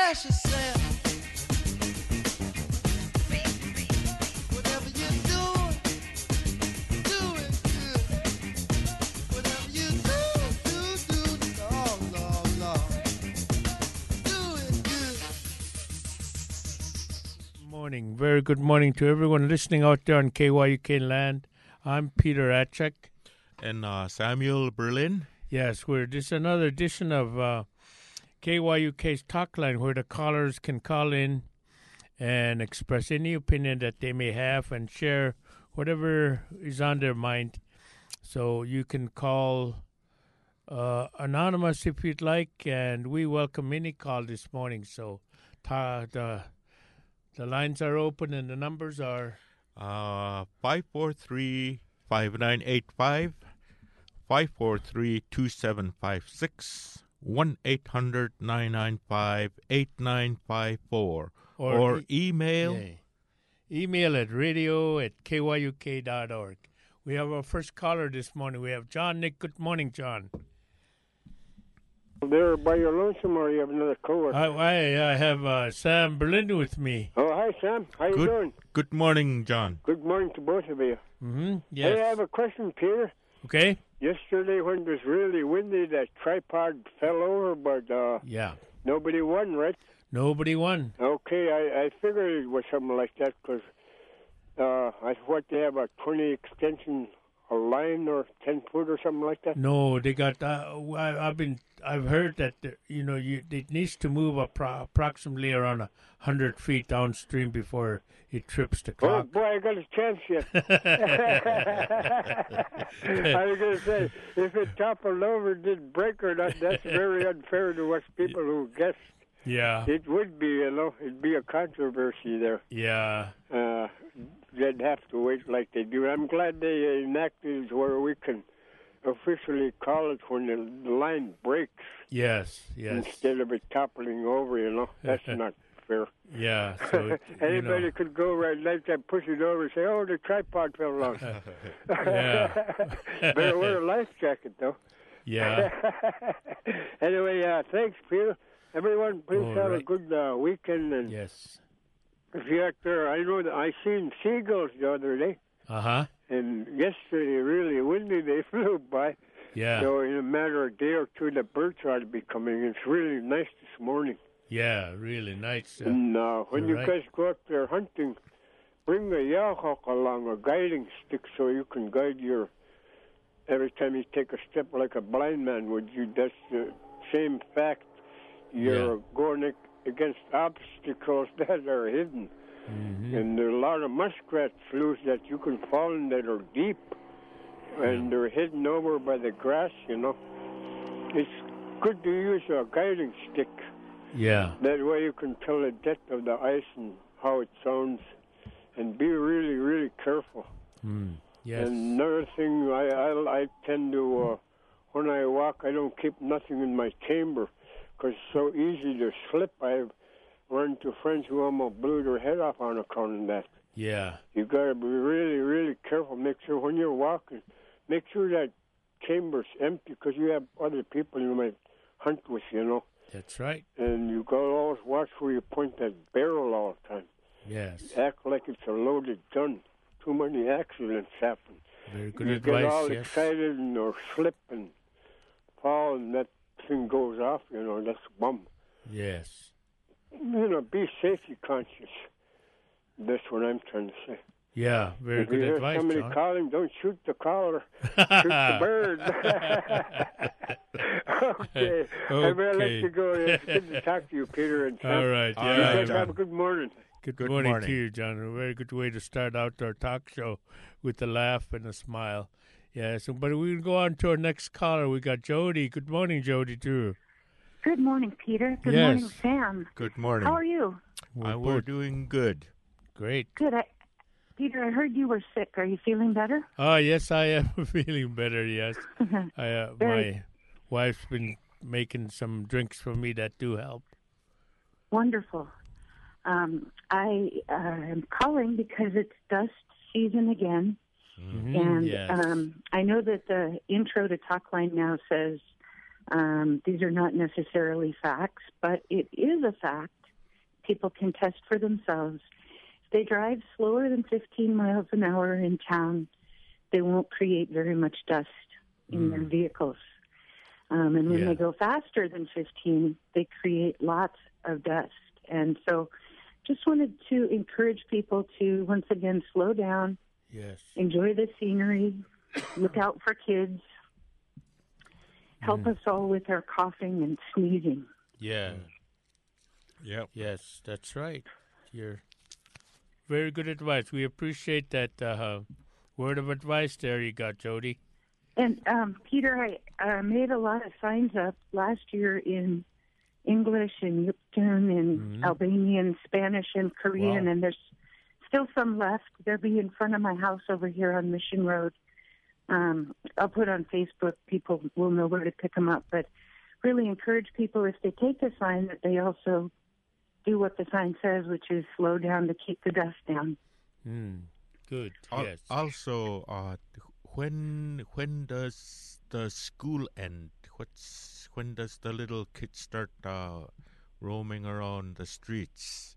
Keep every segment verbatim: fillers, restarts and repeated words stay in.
express yourself. Whatever you do, do it good. Whatever you do, do, do, Lord, Lord, Lord. Do it good. Morning. Very good morning to everyone listening out there on K Y U K land. I'm Peter Atchek. And uh, Samuel Berlin. Yes, we're this is another edition of uh, K Y U K's Talk Line, where the callers can call in and express any opinion that they may have and share whatever is on their mind. So you can call uh, anonymous if you'd like, and we welcome any call this morning. So ta- the the lines are open and the numbers are Uh, five four three, five nine eight five, five four three, two seven five six, one eight hundred, nine nine five, eight nine five four, or, or e- email. yeah. Email at radio at K Y U K dot org. We have our first caller this morning. We have John Nick. Good morning, John. There by your lonesome, or you have another coworker? I, I, I have uh, Sam Berlin with me. Oh, hi, Sam. How you Good, doing? good morning, John. Good morning to both of you. Mm-hmm. Hey, I Yes. have a question, Peter. Okay. Yesterday, when it was really windy, that tripod fell over, but uh, Yeah. nobody won, right? Nobody won. Okay, I, I figured it was something like that because uh, I thought they have a twenty extension, a line or ten foot or something like that. No, they got. Uh, I, I've been. I've heard that uh, you know you it needs to move appro- approximately around a hundred feet downstream before it trips the Oh, clock. boy, I got a chance yet. I was going to say, if it toppled over, did break or not, that's very unfair to us people who guess. Yeah. It would be, you know, it'd be a controversy there. Yeah. Uh, they'd have to wait like they do. I'm glad they enacted where we can officially call it when the, the line breaks Yes. Yes. instead of it toppling over, you know. That's not fair. Yeah. So it, you Anybody know. could go right like that, push it over and say, oh, the tripod fell off. Yeah. Better wear a life jacket, though. Yeah. Anyway, uh, thanks, Peter. Everyone, please All have a right. good uh, weekend. And Yes. if you're out there, I know that I seen seagulls the other day, Uh huh. and yesterday, really windy, they flew by. Yeah. So in a matter of a day or two, the birds ought to be coming. It's really nice this morning. Yeah. Really nice. Uh, And uh, when you're you right. guys go out there hunting, bring a yahawk along, a guiding stick, so you can guide your, every time you take a step like a blind man would. You That's the same fact. You're Yeah. going ag- against obstacles that are hidden. Mm-hmm. And there are a lot of muskrat sloughs that you can fall in that are deep. And they're hidden over by the grass, you know. It's good to use a guiding stick. Yeah. That way you can tell the depth of the ice and how it sounds. And be really, really careful. Mm. Yes. And another thing, I, I, I tend to, uh, when I walk, I don't keep nothing in my chamber because it's so easy to slip. I've run into friends who almost blew their head off on account of that. Yeah. You got to be really, really careful. Make sure when you're walking, make sure that chamber's empty because you have other people you might hunt with, you know. That's right. And you got to always watch where you point that barrel all the time. Yes. Act like it's a loaded gun. Too many accidents happen. Very good you advice. get all Yes. excited and or slip and fall and that thing goes off, you know, that's a bum. Yes. You know, be safety conscious. That's what I'm trying to say. Yeah. Very if good you hear advice, somebody John. calling, don't shoot the caller. Shoot the bird. okay. I better let Okay. you go. It's good to talk to you, Peter and Sam. All right. All Yeah. You right, guys John. have a good morning. Good, Good morning, morning. to you, John. A very good way to start out our talk show with a laugh and a smile. Yeah, so, but we'll go on to our next caller. We got Jody. Good morning, Jody, too. Good morning, Peter. Good Yes. morning, Sam. Good morning. How are you? Uh, we're doing good. Great. Good. I, Peter, I heard you were sick. Are you feeling better? Oh, yes, I am feeling better, yes. I, uh, my Very- wife's been making some drinks for me that do help. Wonderful. Um, I uh, am calling because it's dust season again. Mhm, And yes. um, I know that the intro to Talkline now says Um, these are not necessarily facts, but it is a fact. People can test for themselves. If they drive slower than fifteen miles an hour in town, they won't create very much dust in Mm. their vehicles. Um, and when Yeah. they go faster than fifteen, they create lots of dust. And so just wanted to encourage people to, once again, slow down, Yes. enjoy the scenery, look out for kids, help Mm. us all with our coughing and sneezing. Yeah. Yep. Yes, that's right. You're very good advice. We appreciate that uh, word of advice there you got, Jody. And, um, Peter, I uh, made a lot of signs up last year in English and Yup'tun and Mhm. Albanian, Spanish, and Korean, Wow. and there's still some left. They'll be in front of my house over here on Mission Road. Um, I'll put on Facebook. People will know where to pick them up. But really encourage people, if they take the sign, that they also do what the sign says, which is slow down to keep the dust down. Mm. Good. Al- yes. Also, uh, when when does the school end? What's when does the little kids start uh, roaming around the streets?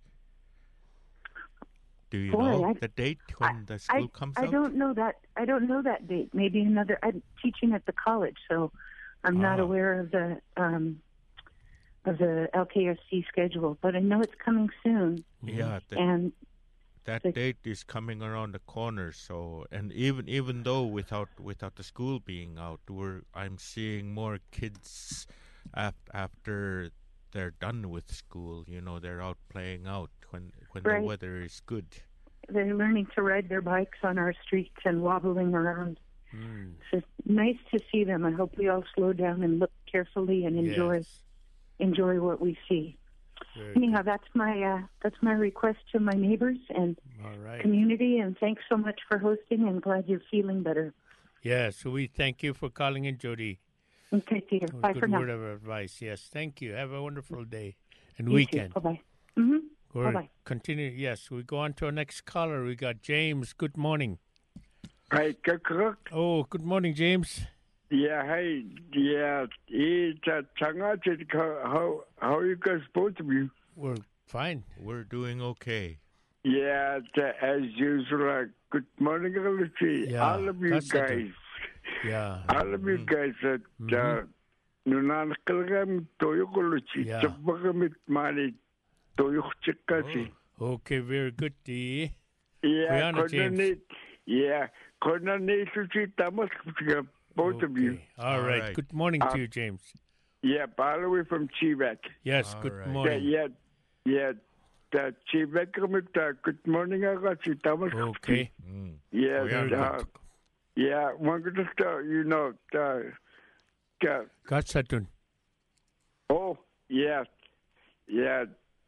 Do you Boy, know I- the date when the school I, comes I out? don't know that. I don't know that date. Maybe another. I'm teaching at the college, so I'm not Ah. aware of the um, of the L K S C schedule. But I know it's coming soon, Yeah, the, and that the- date is coming around the corner. So, and even even though without without the school being out, we're I'm seeing more kids after after they're done with school. You know, they're out playing out when when Right. the weather is good. they're learning to ride their bikes on our streets and wobbling around. Mm. So it's nice to see them. I hope we all slow down and look carefully and enjoy Yes. enjoy what we see. Very Anyhow, good. that's my uh, that's my request to my neighbors and All right. community. And thanks so much for hosting. And glad you're feeling better. Yeah, so we thank you for calling in, Jody. Okay, Peter. A Bye good for now. word of advice. Yes, thank you. Have a wonderful day and You weekend. Bye bye. Mm-hmm. We're Bye-bye. continue. Yes, we go on to our next caller. We got James. Good morning. Hi, Cook. Oh, good morning, James. Yeah, hey, yeah, it's uh, Chang'an. How how are you guys, both of you? We're fine. We're doing okay. Yeah, the, as usual. Uh, good morning, Lucy. Yeah, all of you that's it. guys. Yeah. All of you guys. Uh, Mhm. Nunan kalgam toyo koluchi. Yeah. Chabagamit mani toyo chikasi. Okay, very good. Dee. Yeah, Brianna, James. Konanit. Yeah, Konanit suchi tamas kuchiga. Both of you. Okay. All All right. right. Good morning Uh, to you, James. Yeah, all the way from Chivak. Yes, all good right. Yeah, morning. yeah, yeah. The Chivak kumita. Good morning, Agachi Tamas. Okay. Mm. Yeah, Very uh, good. yeah. One could just, uh, you know, uh, uh, Katsatun. oh, yeah, yeah.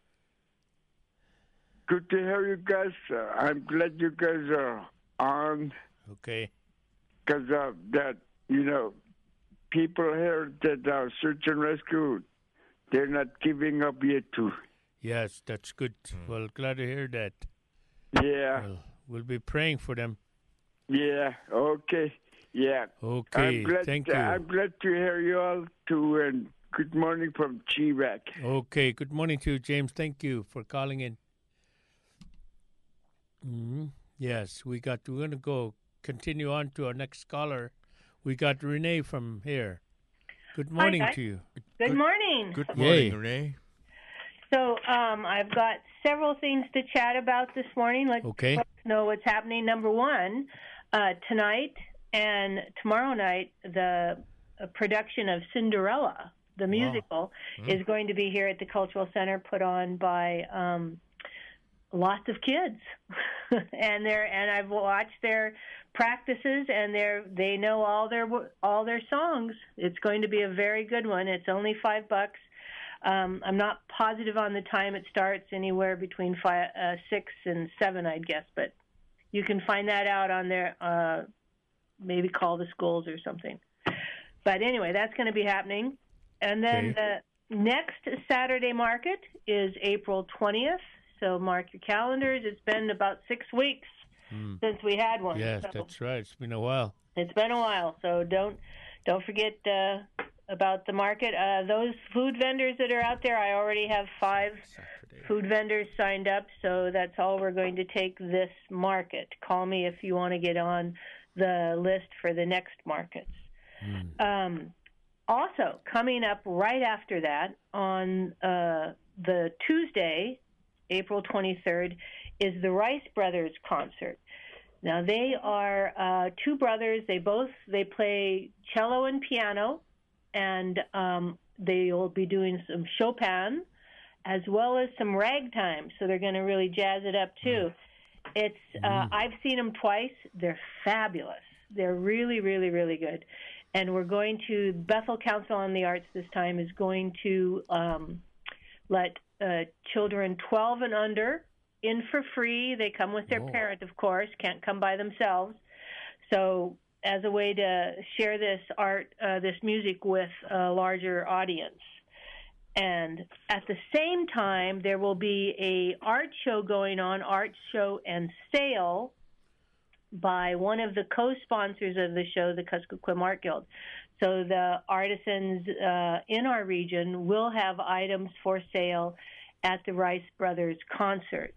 Good to hear you guys. Uh, I'm glad you guys are on Okay. because uh, that, you know, people here that uh, search and rescue, they're not giving up yet too. Yes, that's good. Well, glad to hear that. Yeah, Well, we'll be praying for them. yeah, okay, yeah. Okay. I'm glad, Thank you. I'm glad to hear you all too, and good morning from Chivak. Okay. Good morning to you, James. Thank you for calling in. hmm Yes, we got. We're gonna go continue on to our next caller. We got Renee from here. Good morning guys. to you. Good morning. Good Yay. morning, Renee. So um, I've got several things to chat about this morning. Let's Okay. let us know what's happening. Number one, uh, tonight and tomorrow night, the uh, production of Cinderella, the musical, is going to be here at the Cultural Center, put on by um, lots of kids, and they're and I've watched their practices, and they're they know all their all their songs. It's going to be a very good one. It's only five bucks. Um, I'm not positive on the time it starts, anywhere between five, uh, six and seven, I'd guess, but you can find that out on their, uh, maybe call the schools or something. But anyway, that's going to be happening. And then Okay. the next Saturday market is April twentieth, so mark your calendars. It's been about six weeks Mm. since we had one. Yes, so that's right. It's been a while. it's been a while, so don't don't forget uh, about the market. Uh, those food vendors that are out there, I already have five Saturday. food vendors signed up, so that's all we're going to take this market. Call me if you want to get on the list for the next markets. Mm. Um, also, coming up right after that, on uh, the Tuesday, April twenty-third, is the Rice Brothers concert. Now, they are uh, two brothers. They both they play cello and piano, and um, they will be doing some Chopin as well as some ragtime. So they're going to really jazz it up too. It's uh, I've seen them twice. They're fabulous. They're really, really, really good. And we're going to Bethel Council on the Arts this time is going to um, let uh, children twelve and under in for free. They come with their Oh. parent, of course, can't come by themselves. So as a way to share this art, uh, this music with a larger audience. And at the same time, there will be a art show going on, art show and sale, by one of the co-sponsors of the show, the Kuskokwim Art Guild. So the artisans uh, in our region will have items for sale at the Rice Brothers concert.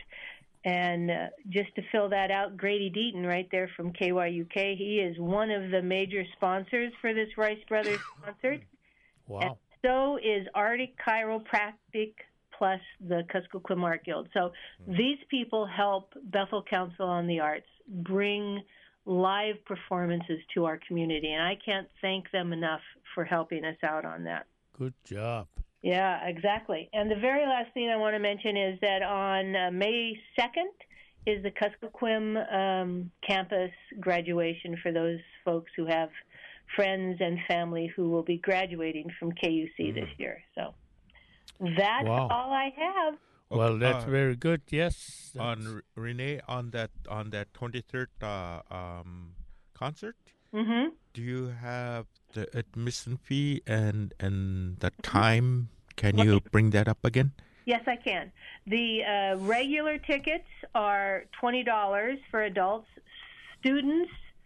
And uh, just to fill that out, Grady Deaton right there from K Y U K, he is one of the major sponsors for this Rice Brothers concert. Wow. And so is Arctic Chiropractic plus the Kuskokwim Art Guild. So these people help Bethel Council on the Arts bring live performances to our community, and I can't thank them enough for helping us out on that. Good job. Yeah, exactly. And the very last thing I want to mention is that on uh, May second is the Kuskokwim um, campus graduation for those folks who have friends and family who will be graduating from K U C this year. So that's Wow. all I have. Well, that's uh, very good. Yes. On that's- R- Renee, on that on that twenty-third uh, um, concert, Mm-hmm. do you have the admission fee and and the time? Can you bring that up again? Yes, I can. The uh, regular tickets are twenty dollars for adults, students,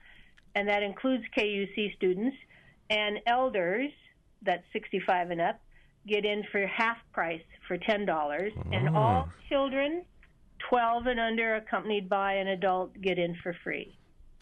and that includes K U C students, and elders, that's sixty-five and up, get in for half price for ten dollars, and Oh. all children, twelve and under, accompanied by an adult, get in for free.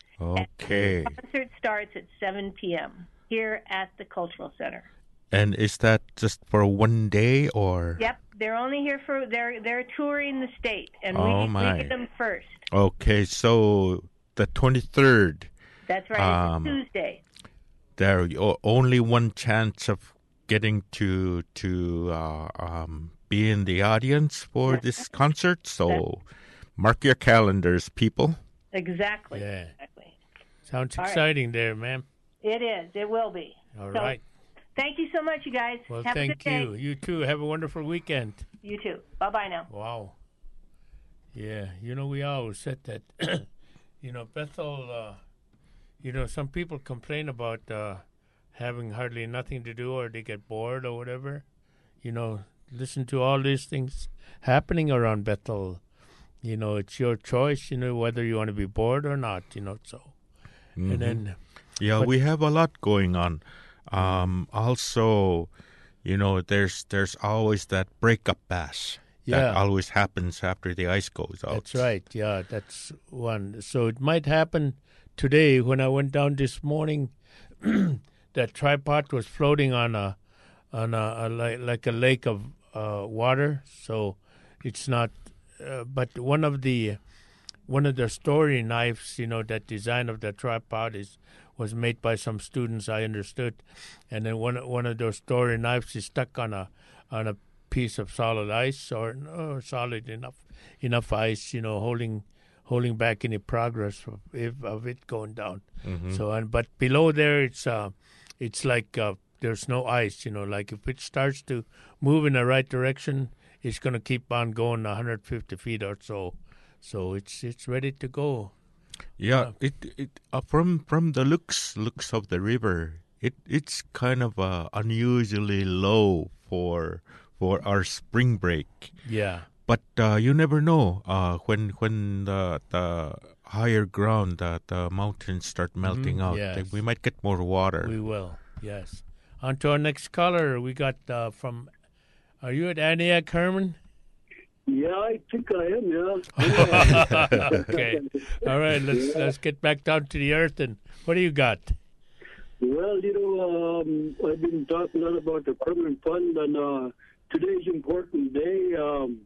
Okay. The concert starts at seven p.m. here at the Cultural Center. And is that just for one day or? Yep, they're only here for they're they're touring the state, and Oh, we, my. we get them first. Okay, so the twenty-third, That's right. Um, it's a Tuesday. there o- only one chance of getting to to uh, um, be in the audience for this concert. So mark your calendars, people. Exactly. Yeah. Exactly. Sounds All right. exciting there, ma'am. It is. It will be. All So, right. Thank you so much, you guys. Well, Have a thank good day. you. You too. Have a wonderful weekend. You too. Bye bye now. Wow. Yeah, you know, we always said that, you know, Bethel, uh, you know, some people complain about uh, having hardly nothing to do or they get bored or whatever. You know, listen to all these things happening around Bethel. You know, it's your choice, you know, whether you want to be bored or not, you know, so. And then, Yeah, But- we have a lot going on. Um, also, you know, there's there's always that breakup bash that Yeah. always happens after the ice goes out. that's right, yeah, that's one. So it might happen today when I went down this morning. That tripod was floating on a on a, a like, like a lake of uh, water, so it's not. Uh, but one of the one of the story knives, you know, that design of the tripod is was made by some students, I understood, and then one one of those story knives is stuck on a on a piece of solid ice or no, solid enough enough ice, you know, holding holding back any progress of, if, of it going down. So and but below there, it's uh, it's like uh, there's no ice, you know. Like if it starts to move in the right direction, it's going to keep on going one hundred fifty feet or so. So it's it's ready to go. Yeah, it it uh, from from the looks looks of the river, it it's kind of uh, unusually low for for our spring break. Yeah, But uh, you never know uh, when when the the higher ground, the, the mountains start melting Mhm, out. yes. then we might get more water. we will. Yes, On to our next caller. We got uh, from, are you at Antioch, Herman? Yeah, I think I am, yeah. Okay. All right, let's Yeah. let's get back down to the earth. And what do you got? Well, you know, um, I've been talking a lot about the permanent fund, and uh, today's important day. Um,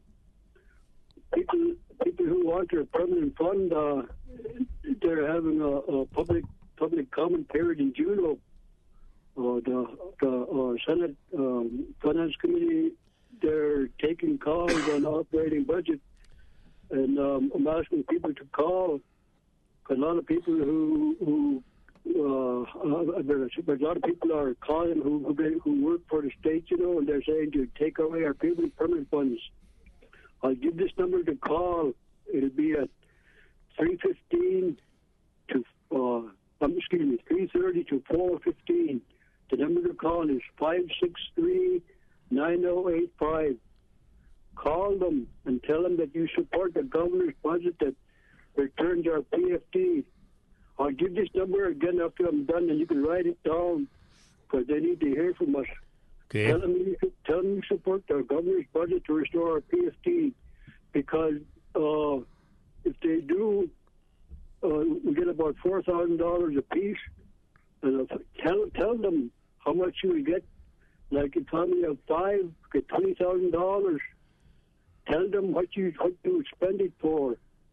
people, people who want their permanent fund, uh, they're having a, a public public comment period in Juneau. Uh, the the uh, Senate um, Finance Committee, they're taking calls on the operating budget, and um, I'm asking people to call. A lot of people who who uh, uh, there's a lot of people are calling who who, been, who work for the state, you know, and they're saying to take away our permanent permanent funds. I'll give this number to call. It'll be at three fifteen to uh, um, excuse me, three thirty to four fifteen. The number to call is five six three nine zero eight five. Call them and tell them that you support the governor's budget that returns our P F D. I'll give this number again after I'm done, and you can write it down because they need to hear from us. Okay. Tell them, you, tell them you support the governor's budget to restore our P F D, because uh, if they do, uh, we get about four thousand dollars a piece. And tell tell them how much you will get. Like if family of five, get twenty thousand dollars. Tell them what you what you would spend it for.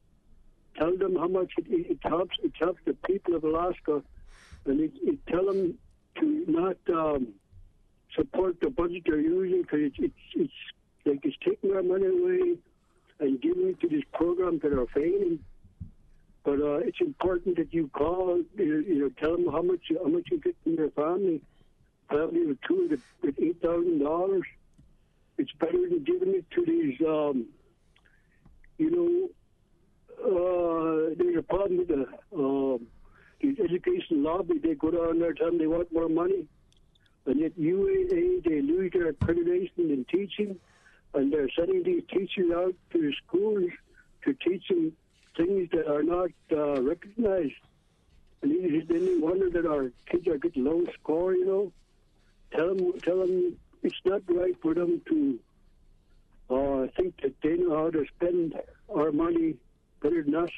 Tell them how much it, it, it helps. It helps the people of Alaska, and it, it tell them to not um, support the budget they're using, because it's it's it's like it's taking our money away and giving it to this program that are failing. But uh, it's important that you call, you, you know, tell them how much how much you get from your family. Family with two with, with eight thousand dollars. It's better than giving it to these, um, you know. Uh, there's a problem with the um, these education lobby. They go down there telling they want more money, and yet U A A, they lose their accreditation in teaching, and they're sending these teachers out to the schools to teach them things that are not uh, recognized. And then you wonder that our kids are getting low score, you know. Tell them, tell them it's not right for them to uh, think that they know how to spend our money better than us.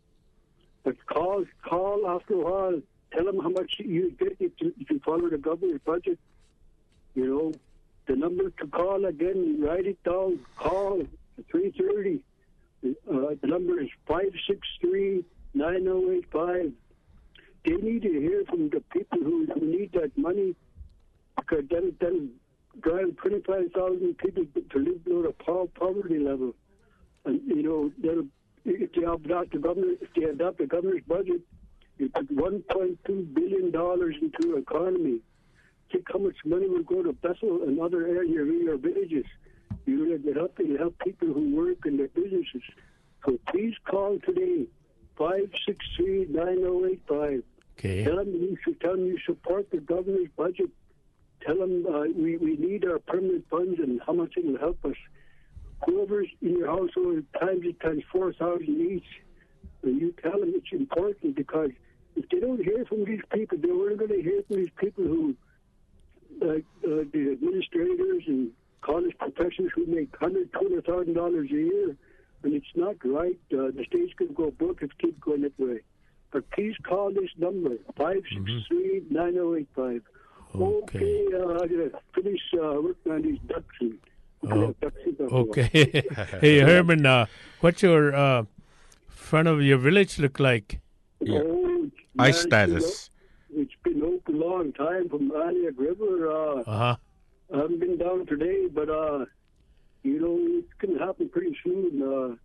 But call, call after a while. Tell them how much you get if you, if you follow the governor's budget. You know, the number to call again, write it down. Call at three thirty. Uh, the number is five six three nine zero eight five. They need to hear from the people who, who need that money, because then then drive twenty-five thousand people to live below the po- poverty level. And, you know, they'll, if they adopt the governor, if they adopt the governor's budget, you put one point two billion dollars into the economy. Think how much money will go to Bethel and other areas in your villages. You're going to help, you help people who work in their businesses. So please call today, five six three nine zero eight five. Okay. Tell them you should tell them you support the governor's budget. Tell them uh, we, we need our permanent funds and how much it will help us. Whoever's in your household, times it times four thousand each. And you tell them it's important, because if they don't hear from these people, they're only going to hear from these people who, like uh, the administrators and college professors who make one hundred thousand dollars, two hundred thousand dollars a year. And it's not right. Uh, the state's going to go broke if it keeps going that way. But please call this number, five six three nine zero eight five. Okay. Okay, uh, I'm going to finish uh, working on these ducks. And Oh, ducks in the okay. Hey, Herman, uh, what's your uh, front of your village look like? Yeah. Oh, Ice man, you know, status. it's been open a long time from Antioch River. Uh, Uh-huh. I haven't been down today, but, uh, you know, it's going to happen pretty soon.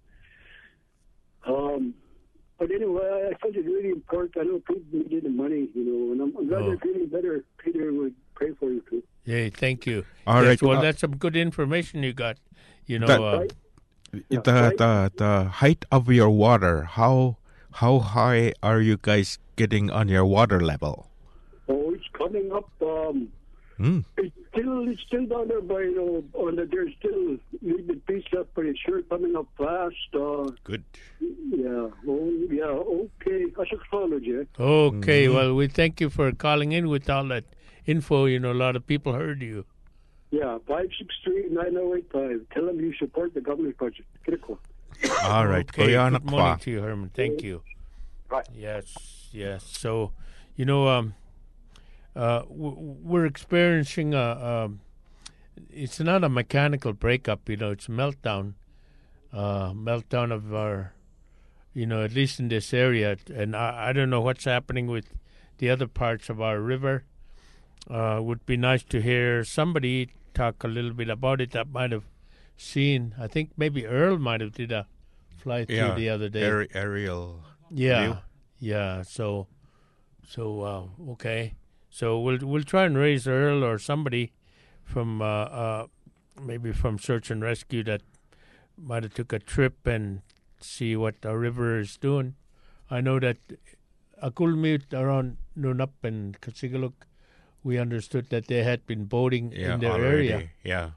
Uh, um, but anyway, I felt it really important. I know people needed the money, you know, and I'm, I'm glad Oh. they're feeling better. Peter would pray for you, too. Hey, thank you. All Yes, right. Well, uh, that's some good information you got. You know, That- uh, Right? the, the the height of your water, how how high are you guys getting on your water level? Oh, it's coming up. Um, Hmm. It's still, it's still down there, but you know, on the, there's still a little bit piece left, but it's sure coming up fast. Uh, Good. yeah, oh, yeah, okay. I should follow you. okay. Mhm. Well, we thank you for calling in with all that info, you know, a lot of people heard you. Yeah, five six three, nine oh eight five. Tell them you support the governor's budget. Get a call. All right. Okay, Kuya good morning Nakwa. to you, Herman. Thank you. Right. Yes, yes. So, you know, um, uh, w- we're experiencing a, um, it's not a mechanical breakup, you know, it's a meltdown, uh, meltdown of our, you know, at least in this area. And I, I don't know what's happening with the other parts of our river. Uh, would be nice to hear somebody talk a little bit about it that might have seen. I think maybe Earl might have did a fly through Yeah, the other day. aer- aerial. Yeah, view. yeah. So, so uh, okay. So we'll we'll try and raise Earl or somebody from uh, uh, maybe from Search and Rescue that might have took a trip and see what our river is doing. I know that Akulmut around Nunup and Kasigaluk, we understood that they had been boating Yeah, in their already. area. Yeah.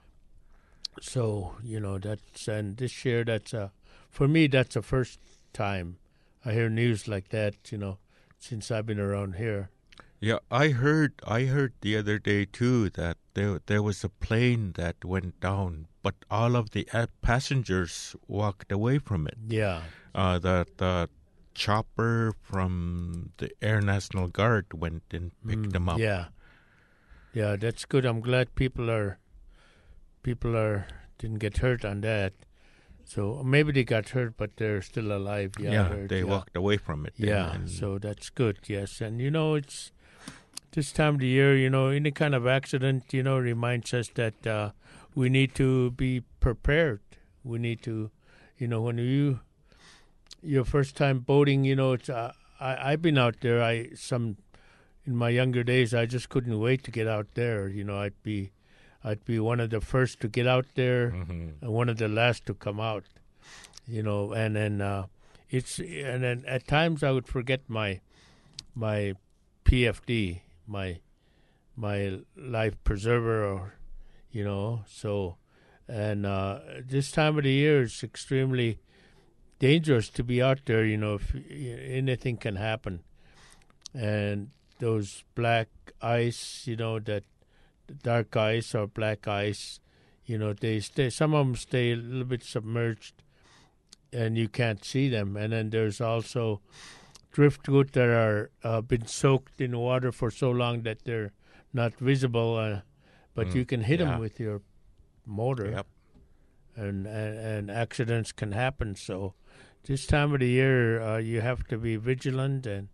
So, you know, that's, and this year, that's a, for me, that's the first time I hear news like that, you know, since I've been around here. Yeah, I heard I heard the other day too that there there was a plane that went down, but all of the uh, passengers walked away from it. Yeah. Uh, the the chopper from the Air National Guard went and picked Mm, them up. Yeah. Yeah, that's good. I'm glad people are, people are, didn't get hurt on that. So maybe they got hurt, but they're still alive. Yeah, I Yeah, heard, they yeah. walked away from it. Yeah, and- so that's good, yes. And, you know, it's this time of the year, you know, any kind of accident, you know, reminds us that uh, we need to be prepared. We need to, you know, when you, your first time boating, you know, it's, uh, I, I've been out there. I, some, in my younger days, I just couldn't wait to get out there. You know, I'd be, I'd be one of the first to get out there Mhm. and one of the last to come out, you know, and then, uh, it's, and then at times I would forget my, my P F D, my, my life preserver, or, you know, so, and, uh, this time of the year is extremely dangerous to be out there, you know, if anything can happen. And those black ice, you know, that dark ice or black ice, you know, they stay, some of them stay a little bit submerged and you can't see them. And then there's also driftwood that are uh, been soaked in water for so long that they're not visible, uh, but Mm, you can hit yeah. them with your motor. Yep. And, and and accidents can happen. So this time of the year, uh, you have to be vigilant and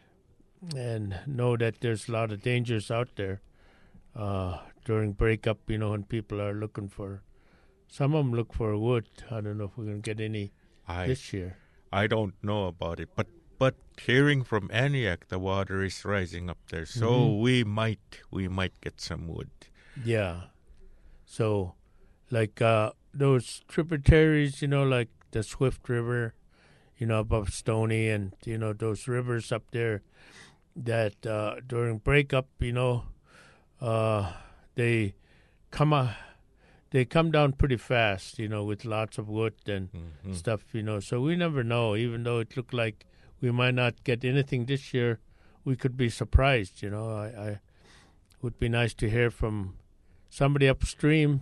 and know that there's a lot of dangers out there uh, during breakup. You know, when people are looking for, some of them look for wood. I don't know if we're going to get any I this year. I don't know about it, but but hearing from Aniak, the water is rising up there, so Mhm. we might we might get some wood. Yeah. So, like uh, those tributaries, you know, like the Swift River, you know, above Stony, and you know those rivers up there that uh, during breakup, you know, uh, they come uh, they come down pretty fast, you know, with lots of wood and Mhm. stuff, you know. So we never know. Even though it looked like we might not get anything this year, we could be surprised. You know, I, I would be nice to hear from somebody upstream.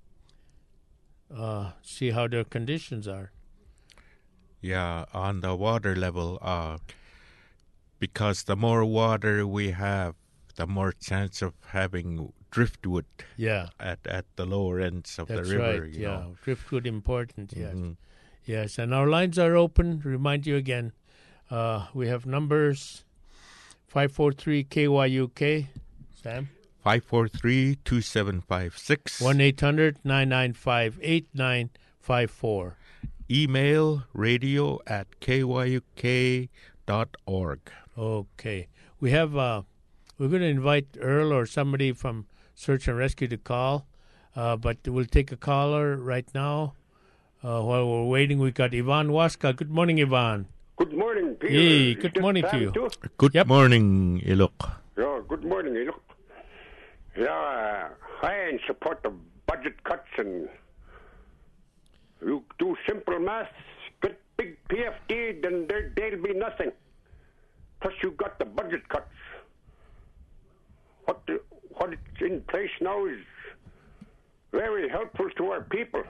Uh, see how their conditions are. Yeah, on the water level, uh, because the more water we have, the more chance of having driftwood Yeah, at, at the lower ends of that's the river. right. You Yeah, know. driftwood important. Yes, Mhm. yes. And our lines are open. Remind you again. Uh, we have numbers five four three K Y U K. Sam. five four three, two seven five six. one eight hundred nine nine five eight nine five four. Email radio at k y u k dot org. Okay. We have, uh, we're going to invite Earl or somebody from Search and Rescue to call, uh, but we'll take a caller right now. Uh, while we're waiting, we got Ivan Waska. Good morning, Ivan. Good morning, Peter. Hey, Is good this morning to Sam you. too? Good Yep. morning, Ilok. Yeah, good morning. eh, Look, yeah, I ain't support the budget cuts, and you do simple math, get big P F D, then there, there'll be nothing. Plus, you got the budget cuts. What the, what it's in place now is very helpful to our people.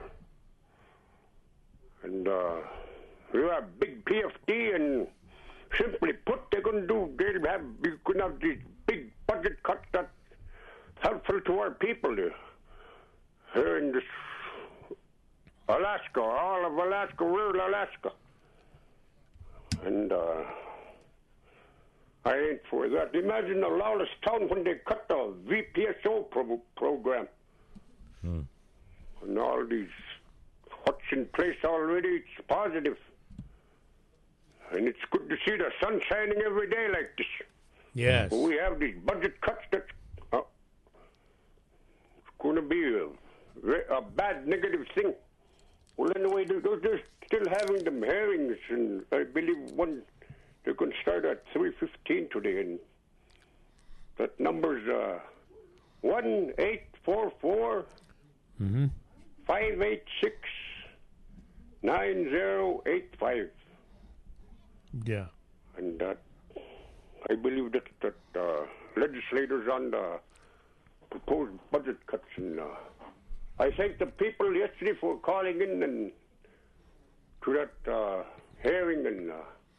And uh, we have big P F D, and simply put, they're going to do, they'll have, you're going to have these big budget cuts that's helpful to our people here, here in this Alaska, all of Alaska, rural Alaska. And uh, I ain't for that. Imagine the lawless town when they cut the V P S O pro- program. Hmm. And all these, what's in place already, it's positive. And it's good to see the sun shining every day like this. Yes. We have these budget cuts that's uh, it's going to be a, a bad negative thing. Well, anyway, they're, they're still having them hearings, and I believe one they're going to start at three fifteen today, and that number's uh, one eight four four Mm-hmm. five eight six nine zero eight five. Yeah. And that, I believe that that uh, legislators on the proposed budget cuts, and uh, I thank the people yesterday for calling in and to that uh, hearing, and uh,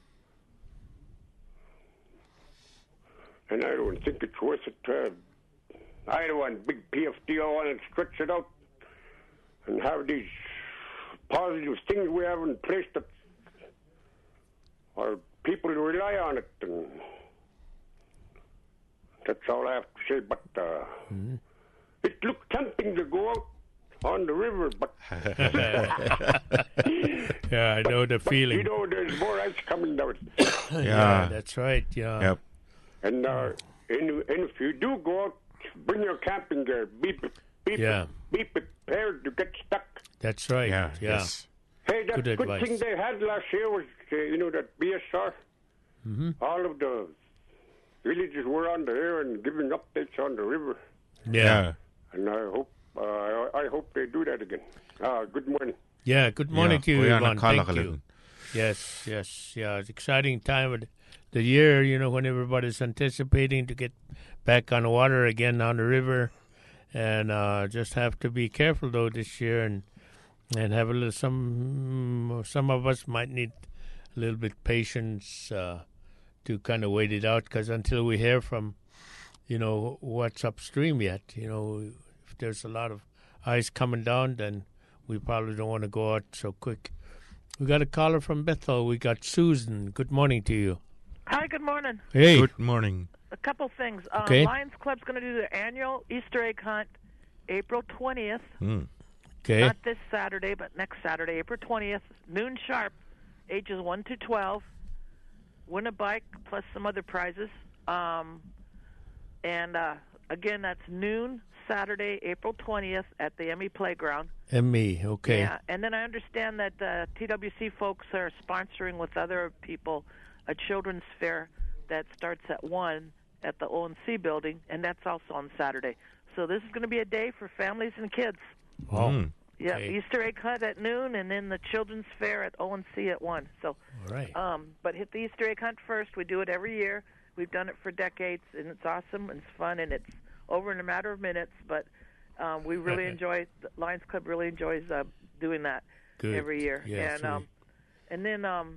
and I don't think it's worth it. Uh, I don't want big P F D. I want to stretch it out and have these positive things we have in place that our people rely on it, and that's all I have to say. But uh, mm-hmm. it looked tempting to go out on the river, but yeah, I know the but, feeling. You know, there's more ice coming down. yeah. Yeah. That's right. Yeah. Yep. And, uh, and and if you do go out, bring your camping gear. Be be, Yeah. be prepared to get stuck. That's right. Yeah. Yeah. Yes. Hey, that Good good, advice. thing they had last year was, uh, you know, that B S R. Mm-hmm. All of the villages were on the air and giving updates on the river. Yeah. And I hope uh, I I hope they do that again. Uh, good morning. Yeah. Good morning Yeah. to you, We are Yvonne. not Thank you. Yes. Yes. Yeah. It's exciting time of the year. You know, when everybody's anticipating to get back on the water again on the river, and uh, just have to be careful though this year, and and have a little some some of us might need a little bit patience uh, to kind of wait it out, because until we hear from you know what's upstream yet, you know if there's a lot of ice coming down, then we probably don't want to go out so quick. We got a caller from Bethel. We got Susan. Good morning to you. Hi, good morning. Hey. Good morning. A couple things. Um, Okay. Lions Club's going to do their annual Easter egg hunt April twentieth. Mm. Okay. Not this Saturday, but next Saturday, April twentieth, noon sharp, ages one to twelve. Win a bike plus some other prizes. Um, and uh, again, that's noon Saturday, April twentieth at the Emmy Playground. Emmy. Okay. Yeah, and then I understand that the T W C folks are sponsoring with other people a children's fair that starts at one at the O N C building, and that's also on Saturday. So this is going to be a day for families and kids. Oh. Mm. Yeah, Okay. Easter egg hunt at noon, and then the children's fair at O N C at one. So, All right. um, but hit the Easter egg hunt first. We do it every year. We've done it for decades, and it's awesome and it's fun, and it's over in a matter of minutes. But um, we really enjoy. The Lions Club really enjoys uh, doing that Good. every year. Yes, and um, and then um,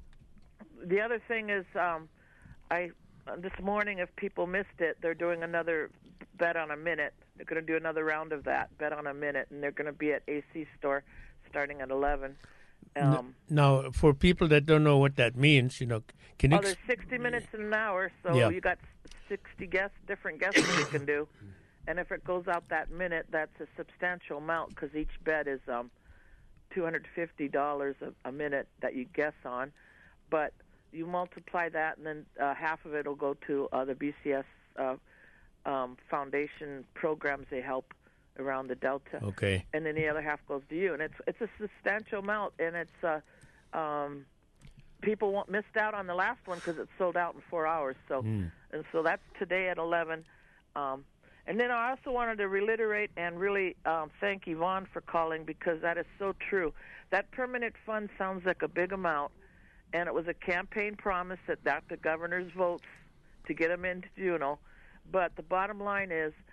the other thing is, um, I uh, this morning, if people missed it, they're doing another bet on a minute. They're going to do another round of that, bet on a minute, and they're going to be at A C store starting at eleven. Um, Now, for people that don't know what that means, you know, can you oh, there's sixty minutes in an hour, so Yeah. you got sixty guess, different guesses you can do. And if it goes out that minute, that's a substantial amount because each bet is um, two hundred fifty dollars a, a minute that you guess on. But you multiply that, and then uh, half of it will go to uh, the B C S uh, um, Foundation programs they help around the Delta. Okay. And then the other half goes to you. And it's it's a substantial amount, and it's uh, um, people won't missed out on the last one because it sold out in four hours. So Mm. and so that's today at eleven. Um, and then I also wanted to reiterate and really um, thank Yvonne for calling because that is so true. That permanent fund sounds like a big amount, and it was a campaign promise that got the governor's votes to get them into Juneau. But the bottom line is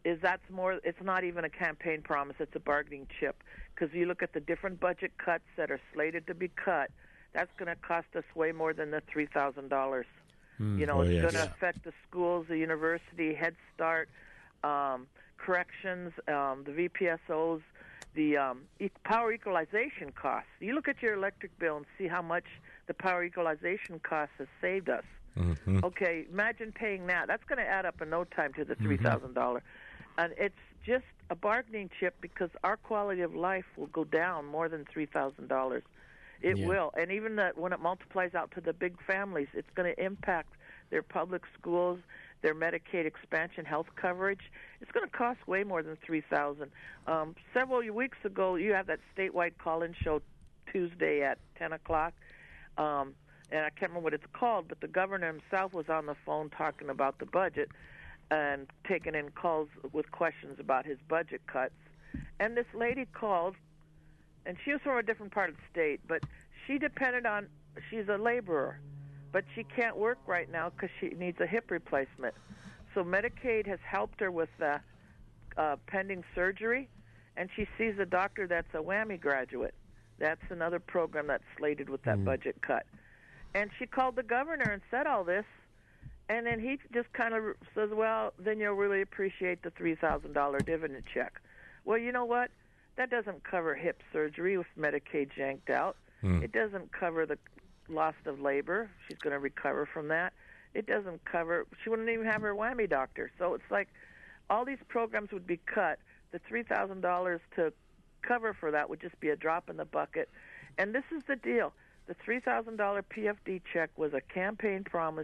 is that's more, it's not even a campaign promise, it's a bargaining chip. Because you look at the different budget cuts that are slated to be cut, that's going to cost us way more than the three thousand dollars. Mm. You know, Oh, it's yes. going to Yeah. affect the schools, the university, Head Start, um, corrections, um, the V P S Os, the um, e- power equalization costs. You look at your electric bill and see how much the power equalization costs has saved us. Mm-hmm. Okay, imagine paying that. That's going to add up in no time to the three thousand dollars. And it's just a bargaining chip because our quality of life will go down more than three thousand dollars. It Yeah. will. And even that when it multiplies out to the big families, it's going to impact their public schools, their Medicaid expansion health coverage. It's going to cost way more than three thousand dollars. Um, several weeks ago, you have that statewide call-in show Tuesday at ten o'clock. Um, and I can't remember what it's called, but the governor himself was on the phone talking about the budget and taking in calls with questions about his budget cuts. And this lady called, and she was from a different part of the state, but she depended on, she's a laborer, but she can't work right now because she needs a hip replacement. So Medicaid has helped her with the uh, pending surgery, and she sees a doctor that's a WWAMI graduate. That's another program that's slated with that Mm. budget cut. And she called the governor and said all this, and then he just kind of says, well, then you'll really appreciate the three thousand dollars dividend check. Well, you know what? That doesn't cover hip surgery with Medicaid yanked out. Mm. It doesn't cover the loss of labor. She's going to recover from that. It doesn't cover, she wouldn't even have her WWAMI doctor. So it's like all these programs would be cut. The three thousand dollars to cover for that would just be a drop in the bucket. And this is the deal. The three thousand dollars P F D check was a campaign promise,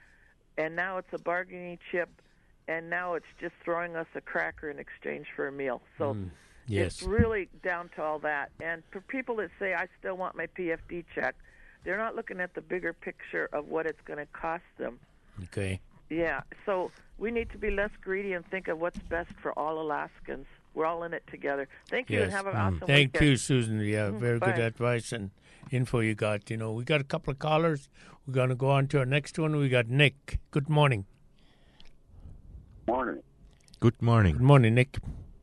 and now it's a bargaining chip, and now it's just throwing us a cracker in exchange for a meal. So Mm. Yes. it's really down to all that. And for people that say, I still want my P F D check, they're not looking at the bigger picture of what it's going to cost them. Okay. Yeah, so we need to be less greedy and think of what's best for all Alaskans. We're all in it together. Thank you, Yes. and have an Mm. awesome Thank weekend. you, Susan. Yeah, Mm, very good bye. advice and info you got. You know, we got a couple of callers. We're going to go on to our next one. We got Nick. Good morning. Morning. Good morning. Good morning, Nick.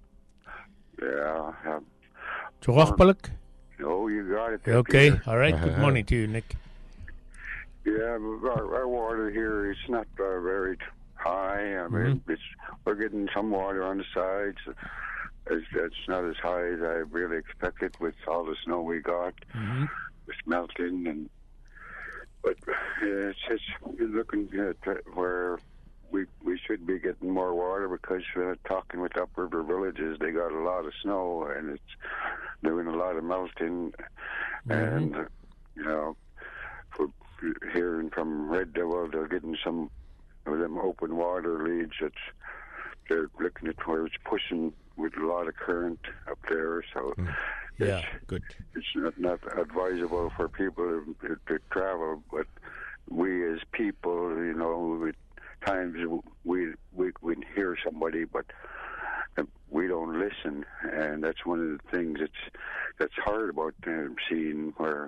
Yeah. Um, Chowachpalak? oh, you got it. There, Okay. Peter. All right. Good morning to you, Nick. Yeah, our, our water here is not uh, very high. I mean, Mm-hmm. it's we're getting some water on the sides. It's, it's not as high as I really expected with all the snow we got. Mm-hmm. It's melting, and but uh, it's just looking at where we we should be getting more water because uh, talking with upriver villages, they got a lot of snow and it's doing a lot of melting, Mm-hmm. and uh, you know, for hearing from Red Devil, they're getting some of them open water leads. It's they're looking at where it's pushing with a lot of current up there, so. Mm. Yeah, it's, good. It's not, not advisable for people to, to travel, but we as people, you know, at times we we we hear somebody, but we don't listen, and that's one of the things that's that's hard about uh, seeing where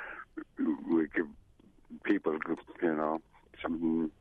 we give people, you know, some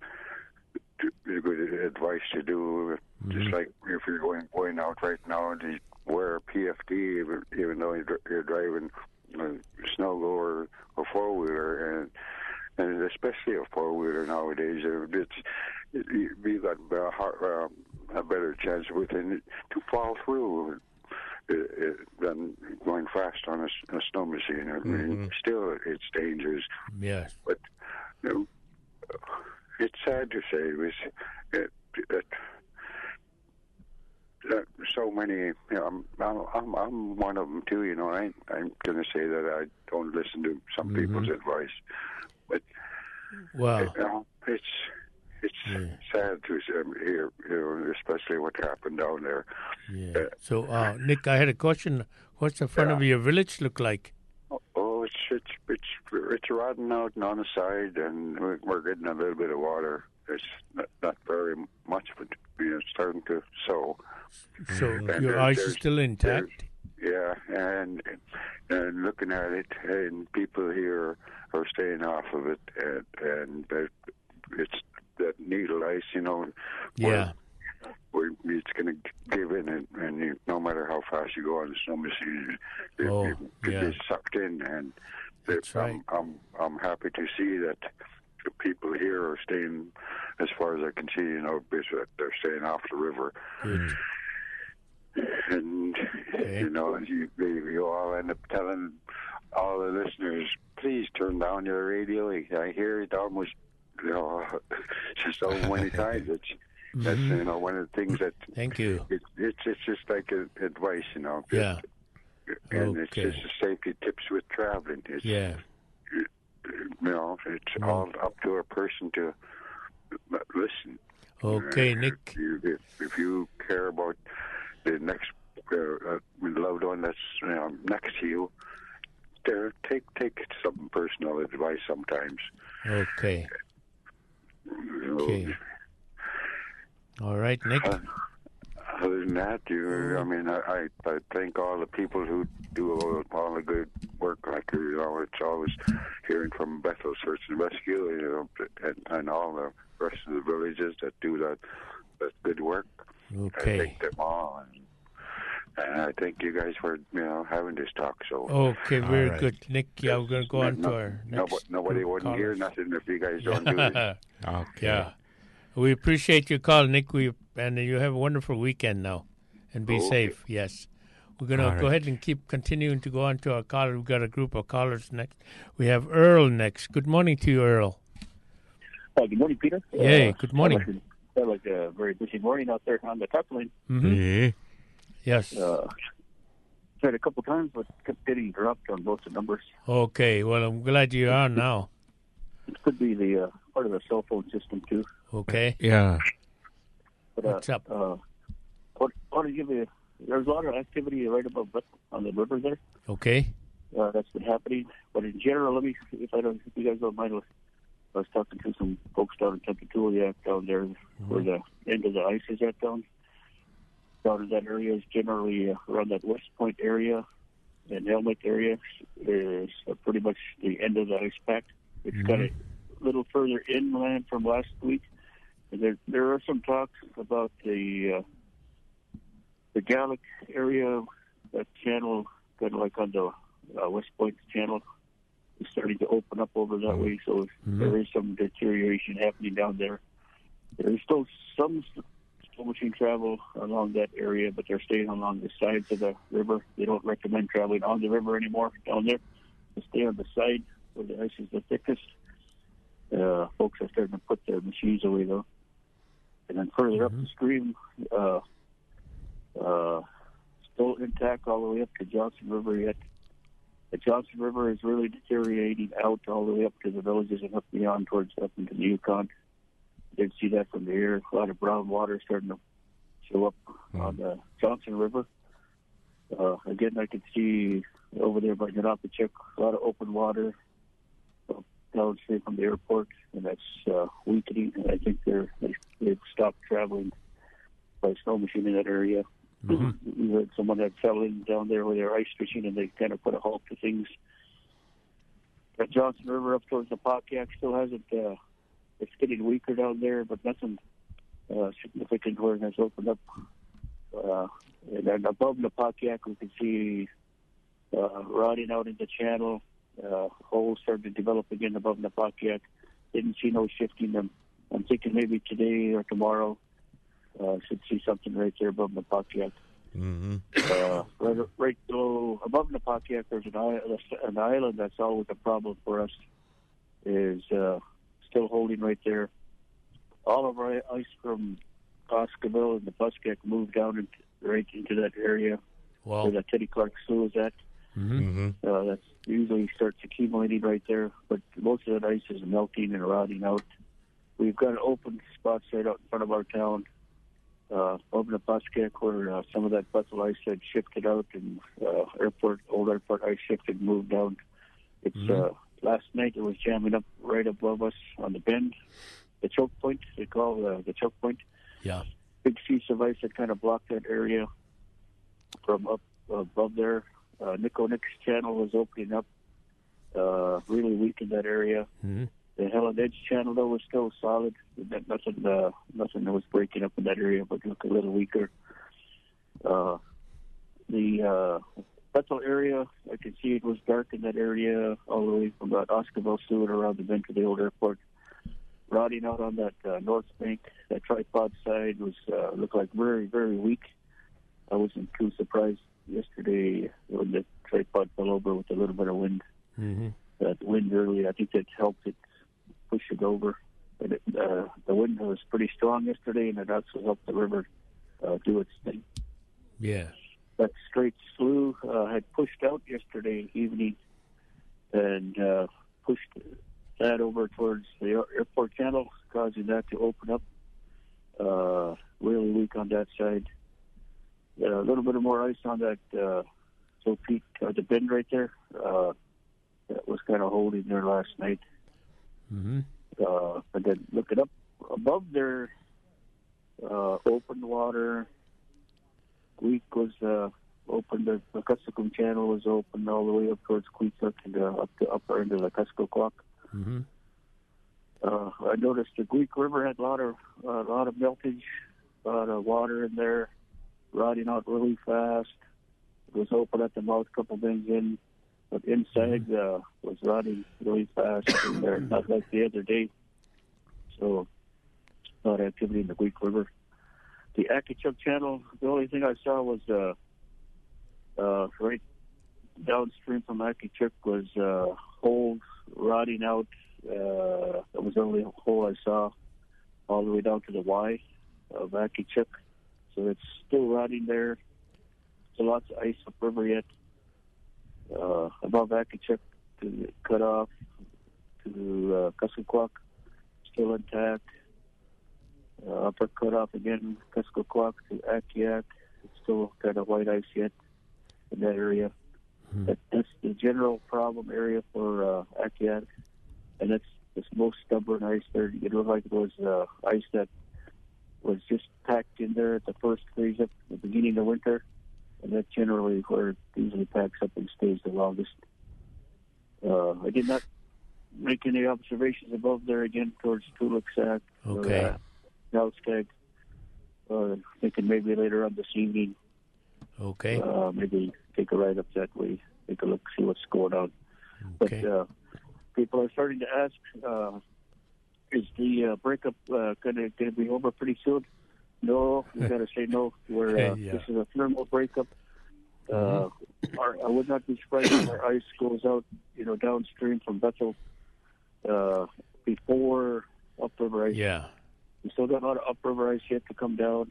good advice to do. Mm-hmm. Just like if you're going going out right now and you wear a P F D, even, even though you're, you're driving a snowblower or four wheeler, and and especially a four wheeler nowadays, it's it, you got a, hard, uh, a better chance with it to fall through uh, uh, than going fast on a, a snow machine. I mean, Mm-hmm. still, it's dangerous. Yes. But you know, it's sad to say it was it, it, that so many. You know, I'm, I'm I'm one of them too. You know, I I'm going to say that I don't listen to some Mm-hmm. people's advice, but Wow. you know, it's it's Yeah. sad to hear, you know, especially what happened down there. Yeah. So, uh, Nick, I had a question. What's the front Yeah. of your village look like? Oh, it's it's it's it's rotting out and on the side, and we're we're getting a little bit of water. It's not, not very much, but you know, it's starting to sow. So And your there- ice is there's- still intact? Yeah, and and looking at it, and people here are staying off of it, and and it's that needle ice, you know. Yeah. where we, it's going to give in, and, and you, no matter how fast you go on the snow machine, it, Oh, it could yeah. be sucked in. And That's it, right. I'm, I'm I'm happy to see that the people here are staying, as far as I can see, you know, because they're staying off the river. Good. And Okay. you know, you, you all end up telling all the listeners, please turn down your radio. I hear it almost, you know, just so many times. It's that's Mhm. you know one of the things that Thank you. it's it's it's just like a, advice, you know. Yeah. And Okay. it's just safety tips with traveling. It's, Yeah. you know, it's Mm. all up to a person to listen. Okay, Uh, Nick. You, if, if you care about the next uh, uh, loved one that's you know, next to you, there, take take some personal advice sometimes. Okay. You know. Okay. All right, Nick. Uh, other than that, you, I mean, I, I, I thank all the people who do all, all the good work. Like, you know, it's always hearing from Bethel Search and Rescue, you know, and, and all the rest of the villages that do that, that good work. Okay. I thank them all. And, and I thank you guys for, you know, having this talk. So Okay, very right. good, Nick. Yeah, we're going to go on no, to our no, next nobody group wouldn't hear callers. nothing if you guys don't do it. Okay. Yeah. We appreciate your call, Nick. We and you have a wonderful weekend now, and be Okay. safe. Yes, we're gonna All go right. ahead and keep continuing to go on to our caller. We've got a group of callers next. We have Earl next. Good morning to you, Earl. Uh, good morning, Peter. Yay, Uh, good morning. Sounds like, sounds like a very busy morning out there on the top line. Mm-hmm. Yeah. Yes. Uh, tried a couple times, but kept getting dropped on both the numbers. Okay. Well, I'm glad you're on now. It could be the uh, part of the cell phone system too. Okay. Yeah. But, uh, What's up? Uh, I want to give you. There's a lot of activity right above Bethel on the river there. Okay. Uh, that's been happening. But in general, let me, if I don't, if you guys don't mind, I was talking to some folks down in Tempatulia down there, where the end of the ice is at down. Down in that area is generally uh, around that West Point area and Helmet area is uh, pretty much the end of the ice pack. It's Mhm. kind of a little further inland from last week. And there, there are some talks about the uh, the Gallic area, that channel, kind of like on the uh, West Point channel, is starting to open up over that way. So Mhm. there is some deterioration happening down there. There's still some slow machine travel along that area, but they're staying along the sides of the river. They don't recommend traveling on the river anymore down there. They stay on the side where the ice is the thickest. Uh, folks are starting to put their machines away, though. And then further up the stream, uh, uh, still intact all the way up to Johnson River yet. The Johnson River is really deteriorating out all the way up to the villages and up beyond towards up into the Yukon. You can see that from the air. A lot of brown water starting to show up on the Johnson River. Uh, again, I can see over there by Ganapachuk, a lot of open water uh, downstream from the airport, and that's uh, weakening. And I think they're, they, they've stopped traveling by snow machine in that area. Mm-hmm. We heard someone that fell in down there with their ice fishing, and they kind of put a halt to things. The Johnson River up towards the Napakiak still hasn't. Uh, it's getting weaker down there, but nothing uh, significant where it has opened up. Uh, and then above the Napakiak, we can see uh, rotting out in the channel. Uh, holes started to develop again above the Napakiak. Didn't see no shifting them. I'm thinking maybe today or tomorrow. Uh, should see something right there above the Napakiak. Mm-hmm. Uh, right, right below, above the Napakiak, there's an, island, an island that's always a problem for us. Is uh, still holding right there. All of our ice from Oscaville and the Buskek moved down into, right into that area Wow. where the Teddy Clark Slough is at. Mm-hmm. Mm-hmm. Uh, that usually starts accumulating right there, but most of that ice is melting and rotting out. We've got open spots right out in front of our town. Uh, over the Buskek, where uh, some of that Bethel ice had shifted out, and uh, airport, old airport ice shifted and moved down. It's Mhm. uh, last night it was jamming up right above us on the bend, the choke point. They call uh, the choke point. Yeah. Big sheets of ice that kind of blocked that area from up above there. Uh, Nico Nick's channel was opening up, uh, really weak in that area. Mm-hmm. The Helen Edge channel though was still solid. That nothing, uh, nothing that was breaking up in that area, but look a little weaker. Uh, the uh, Bethel area, I could see it was dark in that area all the way from about Oscarville Stewart around the bend to the old airport. Routing out on that uh, north bank, that tripod side was uh, looked like very, very weak. I wasn't too surprised yesterday when the tripod fell over with a little bit of wind. Mm-hmm. Uh, the wind early, I think that helped it push it over. But it, uh, the wind was pretty strong yesterday, and it also helped the river uh, do its thing. Yeah. That straight slough uh, had pushed out yesterday evening and uh, pushed that over towards the airport channel, causing that to open up. Uh, really weak on that side. Uh, a little bit of more ice on that uh, so Pete, uh, the bend right there. Uh, that was kind of holding there last night. Mm-hmm. Uh, and then looking up above there, uh, open water. Week was uh, open. The, the Kuskokwim channel was open all the way up towards Queequeg and uh, up the upper end of the Kuskokwak. Mm-hmm. Uh, I noticed the Greek River had a lot of a uh, lot of meltage, a lot of water in there, rotting out really fast. It was open at the mouth, a couple bends in, but inside uh, was rotting really fast in there, not like the other day. So, a lot of activity in the Greek River. The Akichuk channel, the only thing I saw was uh, uh, right downstream from Akichuk was uh, holes rotting out. Uh, that was the only hole I saw all the way down to the Y of Akichuk. So it's still rotting there. So lots of ice upriver yet. Uh, above Akichuk to cut off to uh, Kuskokwak, still intact. Uh, upper cut off again, Kuskokwak to Akiak. It's still kind of white ice yet in that area. Mm-hmm. That, that's the general problem area for uh, Akiak. And that's the most stubborn ice there. It looked like it was uh, ice that was just packed in there at the first freeze up at the beginning of winter. And that's generally where it usually packs up and stays the longest. Uh, I did not make any observations above there again towards Tuluksak. Okay. Or, uh, Nowskag. Uh, thinking maybe later on this evening. Okay. Uh, maybe take a ride up that way, take a look, see what's going on. Okay. But uh, people are starting to ask, uh, is the uh, breakup uh, going to be over pretty soon? No, we got to say no. We're, uh, Yeah. This is a thermal breakup. Uh, Mm-hmm. our, I would not be surprised if our ice goes out, you know, downstream from Bethel uh, before upriver ice. Yeah. We still got a lot of upriver ice yet to come down.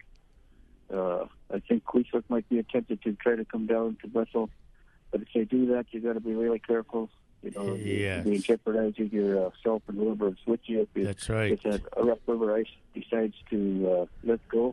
Uh, I think Queequeg might be tempted to try to come down to Bethel, but if they do that, you got to be really careful. You know, Yes. you're jeopardizing yourself and whoever's with you. If, you, That's right. if that upriver ice decides to uh, let go.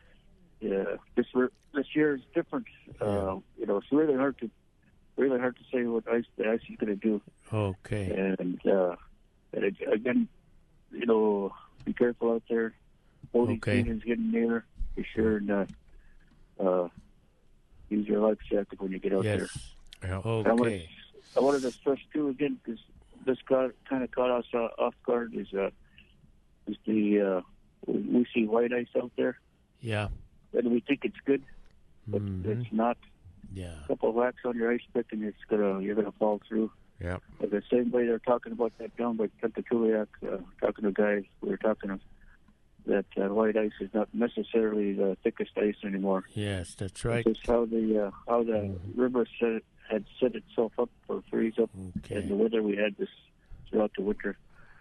Yeah, this this year is different. Uh, you know, it's really hard to really hard to say what ice the ice is going to do. Okay. And uh, and it, again, you know, be careful out there. Boating Okay. season's getting near. Be sure and uh, uh, use your life jacket when you get out Yes. there. Yeah. I wanted, Okay. I wanted to stress too again because this got, kind of caught us uh, off guard. Is uh, is the uh, we, we see white ice out there, Yeah. and we think it's good, but Mhm. it's not. Yeah. A couple of whacks on your ice pick, and it's gonna you're gonna fall through. Yeah. But the same way they're talking about that down by Pentatuliak, uh, talking to a guy we were talking to, that uh, white ice is not necessarily the thickest ice anymore. Yes, that's right. It's just how the uh, how the river set, had set itself up for freeze up, Okay. and the weather we had this throughout the winter.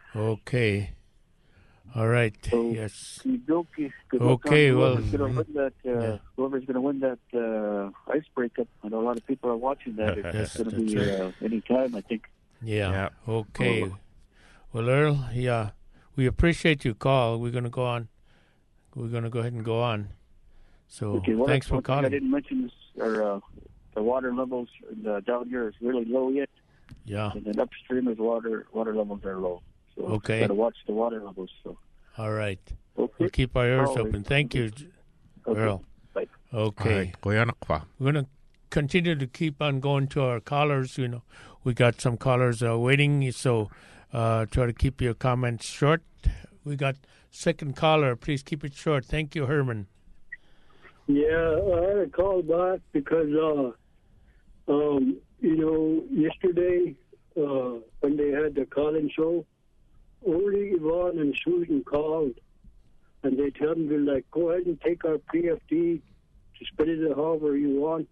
Okay. All right. So, Yes. Kidoki, good luck Okay, on well, whoever's going to win that. Uh, yeah. Whoever's going to win that uh, ice breakup. I know a lot of people are watching that. It's Yes, going to that's be right. uh, any time, I think. Yeah. Yeah. Okay. Oh. Well, Earl, yeah, we appreciate your call. We're gonna go on. We're gonna go ahead and go on. So Okay, well, thanks that's for one thing calling. I didn't mention this, or uh, the water levels uh, down here is really low yet, Yeah. and then upstream is water water levels are low. So Okay. got to watch the water levels. So All right. okay, We'll keep our ears Always. open. Thank you, okay. Earl. Bye. Okay. All right. Koyanakwa. We're going to continue to keep on going to our callers. You know, we got some callers uh, waiting. So Uh, try to keep your comments short. We got second caller. Please keep it short. Thank you, Herman. Yeah, I had a call back because, uh, um, you know, yesterday uh, when they had the call-in show, only Yvonne and Susan called, and they tell them to, like, go ahead and take our P F D to split it however you want.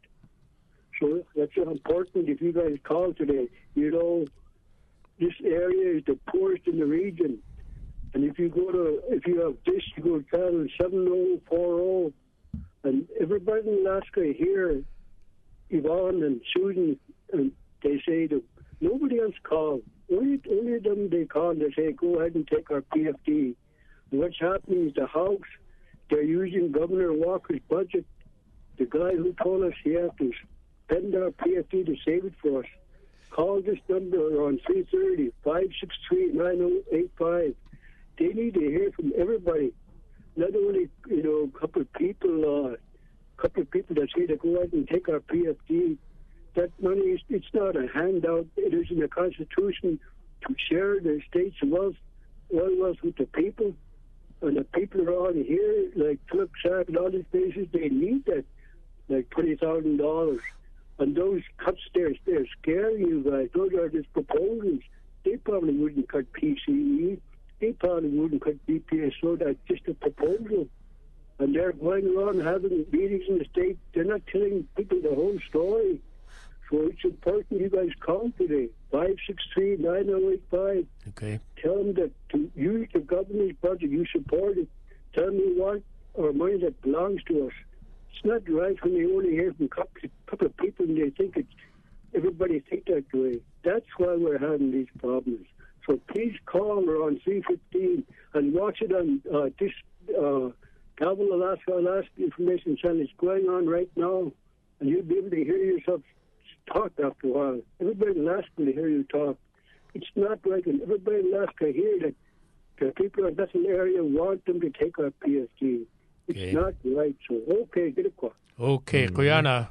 So that's important if you guys call today. You know, this area is the poorest in the region. And if you go to, if you have this, you go to channel seven oh four oh, and everybody in Alaska here, Yvonne and Susan, and they say that nobody else called. Only, only them they call, they say, go ahead and take our P F D. And what's happening is the House, they're using Governor Walker's budget. The guy who told us he had to spend our P F D to save it for us. Call this number on three thirty, five six three, nine oh eight five. They need to hear from everybody. Not only, you know, a couple of people, uh, couple of people that say to go ahead and take our P F D. That money, is, it's not a handout. It is in the Constitution to share the state's wealth, oil wealth with the people. And the people around here, like Philip Sack and all these places, they need that, like twenty thousand dollars. And those cuts there, they're scaring you guys. Those are just proposals. They probably wouldn't cut P C E. They probably wouldn't cut B P S O. That's just a proposal. And they're going around having meetings in the state. They're not telling people the whole story. So it's important you guys call today. five six three, nine oh eight five. Okay. Tell them that to use the governor's budget, you support it. Tell me what or money that belongs to us. It's not right when they only hear from a couple, couple of people and they think it's, everybody think that way. That's why we're having these problems. So please call around three fifteen and watch it on uh, this uh, Galvin, Alaska, Alaska Information Channel. It's going on right now. And you'll be able to hear yourself talk after a while. Everybody in Alaska will hear you talk. It's not right. And everybody in Alaska hear that the people in that area want them to take our P S D. It's Okay. not right. So, okay, get a call. Okay, Kuyana.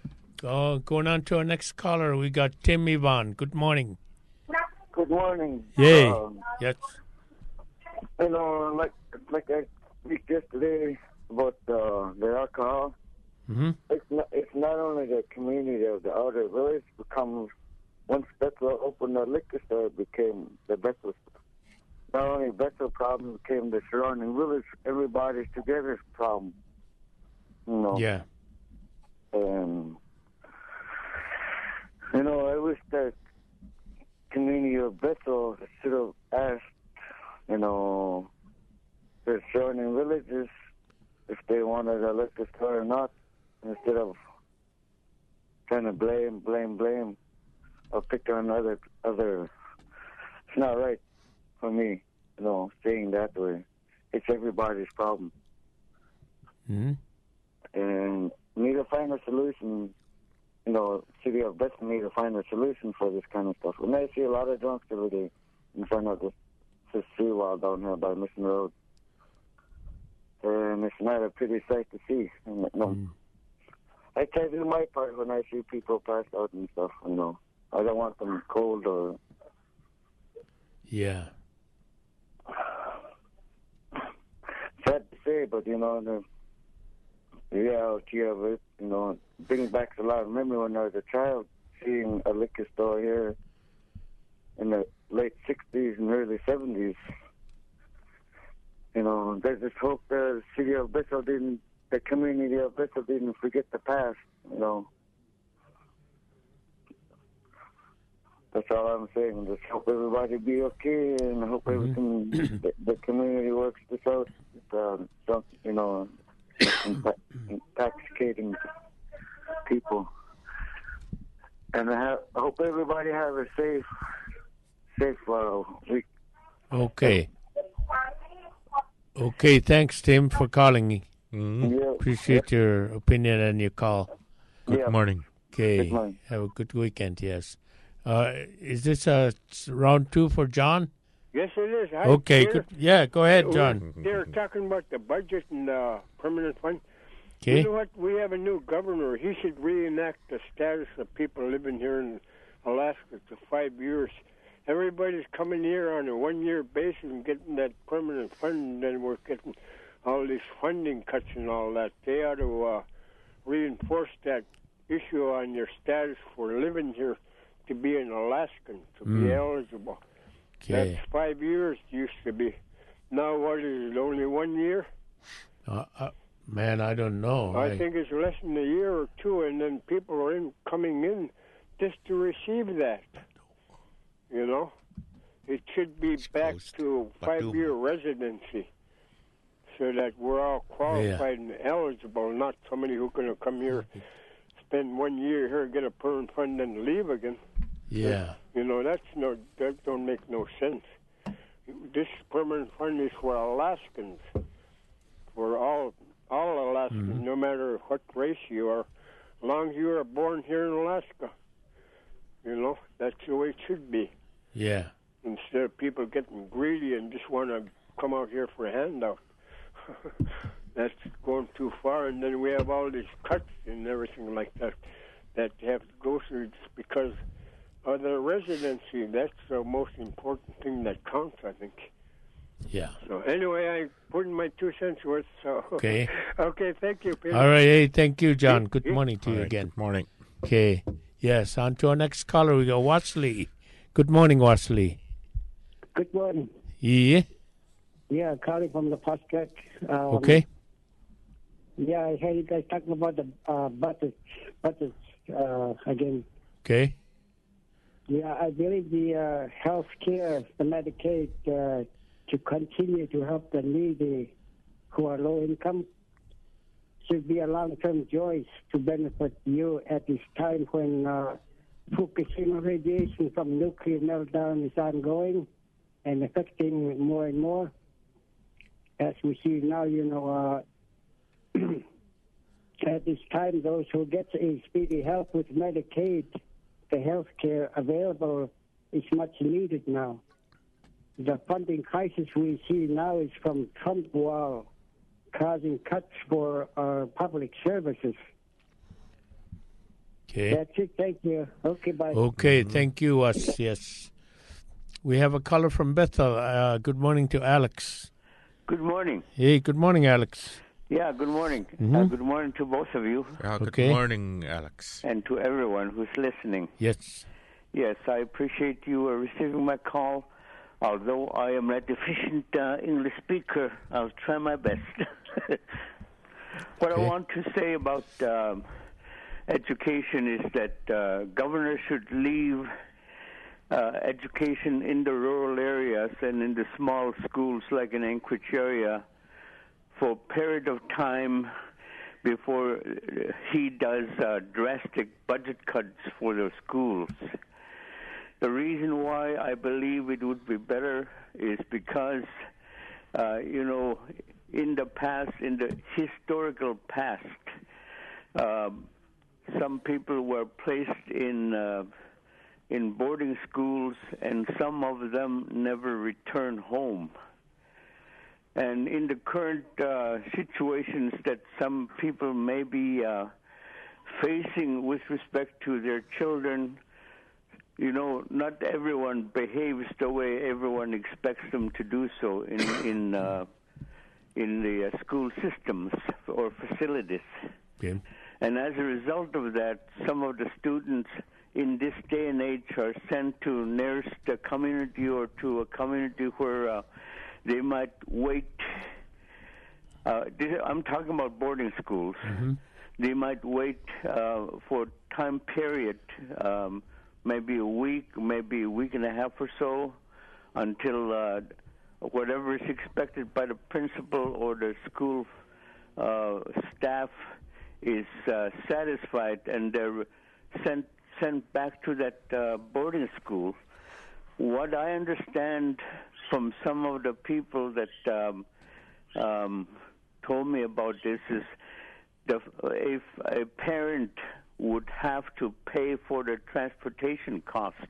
Uh, going on to our next caller, we got Tim Ivan. Good morning. Good morning. Yay. Um, Yes. you know, like like I speak yesterday about uh, the alcohol. Mm-hmm. It's not, it's not only the community of the outer village becomes, once Bethel opened the liquor store, it became the Bethel. Not only Bethel problem became the surrounding village, everybody's together problem. You know. Yeah. And, you know, I wish that community of Bethel should have asked, you know, the surrounding villages if they wanted a liquor store or not, instead of trying to blame, blame, blame, or pick on other, other. It's not right for me, you know, saying that way. It's everybody's problem. Mm-hmm. And we need to find a solution. You know, city of Bethel need to find a solution for this kind of stuff. And I see a lot of drunks every day in front of this, this seawall down here by Mission Road. And it's not a pretty sight to see. And, no. Mm. I try to do my part when I see people passed out and stuff, you know. I don't want them cold or... Yeah. Sad to say, but, you know, the reality of it, you know, brings back a lot of memory when I was a child, seeing a liquor store here in the late sixties and early seventies. You know, there's this hope that the city of Bethel didn't, the community of Bethel didn't forget the past, you know. That's all I'm saying. Just hope everybody be okay, and I hope everything, the, the community works this out. Uh, don't, you know, intoxicating people. And I, have, I hope everybody have a safe, safe uh, week. Okay. Okay, thanks, Tim, for calling me. Mm-hmm. Yeah. Appreciate your opinion and your call. Good Yeah. morning. Okay. Good morning. Have a good weekend, yes. Uh, is this uh, round two for John? Yes, it is. Hi, Okay. Peter. Good. Yeah, go ahead, John. They're talking about the budget and the permanent fund. Okay. You know what? We have a new governor. He should reenact the status of people living here in Alaska for five years. everybody's coming here on a one-year basis and getting that permanent fund, and then we're getting all these funding cuts and all that. They ought to uh, reinforce that issue on your status for living here to be an Alaskan, to Mm. be eligible. Okay. That's five years used to be. Now what is it, only one year? Uh, uh, man, I don't know. I think it's less than a year or two, and then people are in, coming in just to receive that. You know? It should be back to five-year residency so that we're all qualified and eligible, not somebody who's going to come here, spend one year here, get a permanent fund, and leave again. Yeah. You know, that's no, that don't make no sense. This permanent fund is for Alaskans, for all all Alaskans, Mhm. no matter what race you are, as long as you are born here in Alaska. You know, that's the way it should be. Yeah. Instead of people getting greedy and just want to come out here for a handout. That's going too far, and then we have all these cuts and everything like that that have to go through just because of the residency. That's the most important thing that counts, I think. Yeah. So anyway, I put in my two cents worth. So Okay. okay, thank you, Peter. All right. Hey, thank you, John. Good Yeah. morning to All you right, again. Good morning. Okay. Yes, on to our next caller. We go Wasley. Good morning, Wasley. Good morning. Yeah. Yeah, calling from the Prospect. Um, Okay. Yeah, I heard you guys talking about the uh, budget, budget uh, again. Okay. Yeah, I believe the uh, health care, the Medicaid, uh, to continue to help the needy who are low income should be a long-term choice to benefit you at this time when uh, Fukushima radiation from nuclear meltdown is ongoing and affecting more and more. As we see now, you know, uh, at this time, those who get a speedy help with Medicaid, the health care available is much needed now. The funding crisis we see now is from Trump wall causing cuts for our public services. Okay. That's it. Thank you. Okay, bye. Okay. Thank you, us. Yes. We have a caller from Bethel. Uh, good morning to Alex. Good morning. Hey, good morning, Alex. Yeah, good morning. Uh, Mhm. good morning to both of you. Uh, good Okay. morning, Alex. And to everyone who's listening. Yes. Yes, I appreciate you uh, receiving my call. Although I am not deficient uh, English speaker, I'll try my best. What Okay. I want to say about um, education is that uh, governors should leave uh, education in the rural areas and in the small schools like in Anchorage area for a period of time before uh, he does uh, drastic budget cuts for those schools. The reason why I believe it would be better is because, uh, you know, in the past, in the historical past, um, some people were placed in uh, in boarding schools, and some of them never returned home. And in the current uh, situations that some people may be uh, facing with respect to their children, you know, not everyone behaves the way everyone expects them to do so in in uh, in the uh, school systems or facilities. Okay. And as a result of that, some of the students in this day and age are sent to nearest a community or to a community where uh, they might wait. Uh, this, I'm talking about boarding schools. Mm-hmm. They might wait uh, for time period, um, maybe a week, maybe a week and a half or so, until uh, whatever is expected by the principal or the school uh, staff is uh, satisfied, and they're sent sent back to that uh, boarding school. What I understand from some of the people that um, um, told me about this is, the, if a parent would have to pay for the transportation costs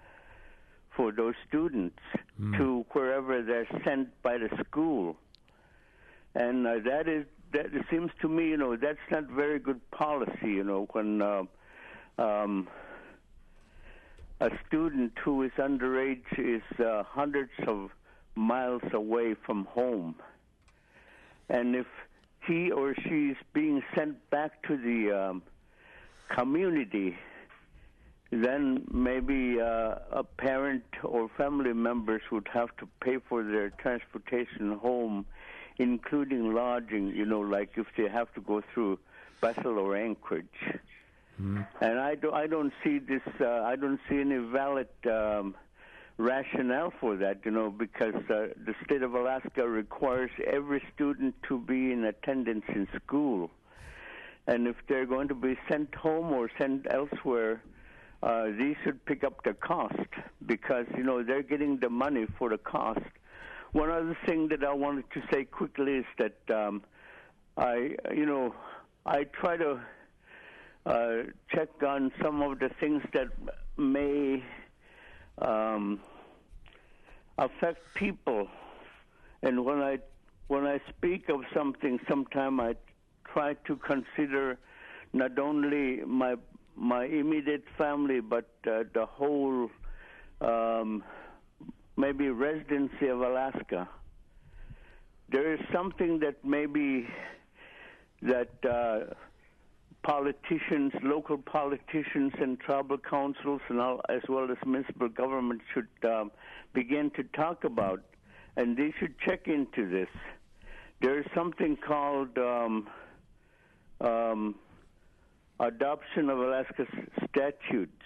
for those students Mm. to wherever they're sent by the school, and uh, that is that it seems to me, you know, that's not very good policy. You know, when uh, um, a student who is underage is uh, hundreds of miles away from home. And if he or she is being sent back to the um, community, then maybe uh, a parent or family members would have to pay for their transportation home, including lodging, you know, like if they have to go through Bethel or Anchorage. Mm. And I, do, I don't see this, uh, I don't see any valid um, rationale for that, you know, because uh, the state of Alaska requires every student to be in attendance in school. And if they're going to be sent home or sent elsewhere, uh, they should pick up the cost because, you know, they're getting the money for the cost. One other thing that I wanted to say quickly is that um, I, you know, I try to uh, check on some of the things that may um, affect people. And when I when I speak of something, sometimes I try to consider not only my my immediate family, but uh, the whole um, maybe residency of Alaska. There is something that maybe that uh, politicians, local politicians and tribal councils and all, as well as municipal government should um, begin to talk about, and they should check into this. There is something called um, um, adoption of Alaska statutes,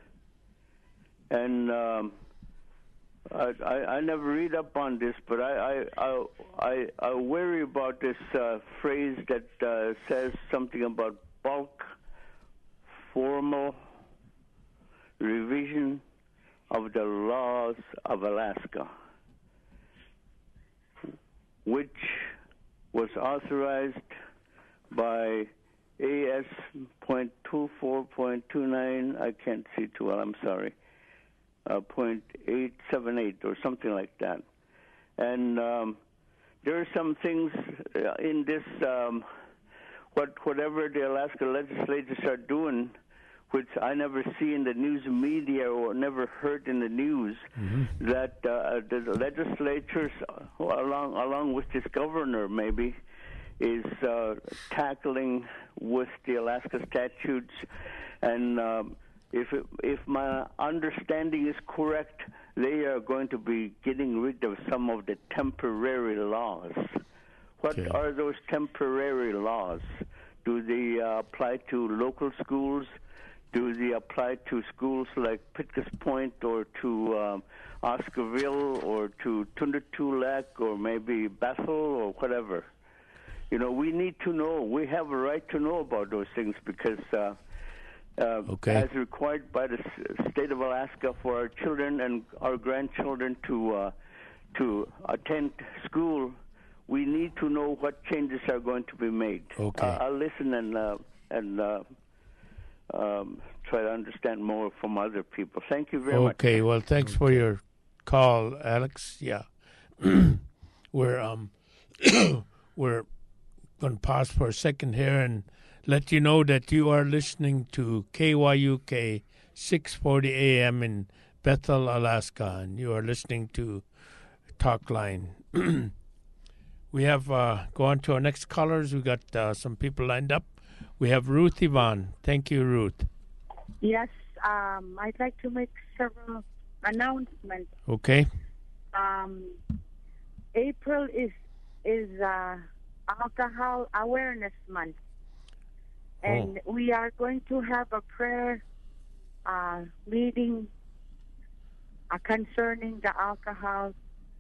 and um, I, I, I never read up on this, but I I I, I, I worry about this uh, phrase that uh, says something about bulk formal revision of the laws of Alaska, which was authorized by A S point two four point two nine. I can't see too well. I'm sorry. Uh, point eight seven eight or something like that. And um, there are some things uh, in this, um, what whatever the Alaska legislators are doing, which I never see in the news media or never heard in the news, mm-hmm. that uh, the legislatures, along along with this governor maybe, is uh, tackling with the Alaska statutes. And um, if it, if my understanding is correct, they are going to be getting rid of some of the temporary laws. What okay. are those temporary laws? Do they uh, apply to local schools? Do they apply to schools like Pitkas Point or to um, Oscarville or to Tundatulak or maybe Bethel or whatever? You know, we need to know. We have a right to know about those things because uh, uh, okay. as required by the state of Alaska for our children and our grandchildren to uh, to attend school, we need to know what changes are going to be made. Okay. Uh, I'll listen and uh, and uh, um, try to understand more from other people. Thank you very okay. much. Okay. Well, thanks for your call, Alex. Yeah, we're um we're going to pause for a second here and let you know that you are listening to K Y U K six forty A M in Bethel, Alaska, and you are listening to Talk Line. We have uh, go on to our next callers. We got uh, some people lined up. We have Ruth Yvonne. Thank you, Ruth. Yes, um, I'd like to make several announcements. Okay. Um, April is is uh, Alcohol Awareness Month, and oh. we are going to have a prayer uh, meeting uh, concerning the alcohol.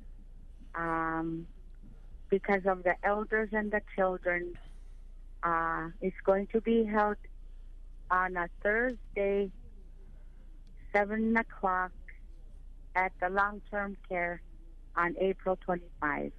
Um, because of the elders and the children. Uh, it's going to be held on a Thursday, seven o'clock, at the long-term care on April twenty-fifth.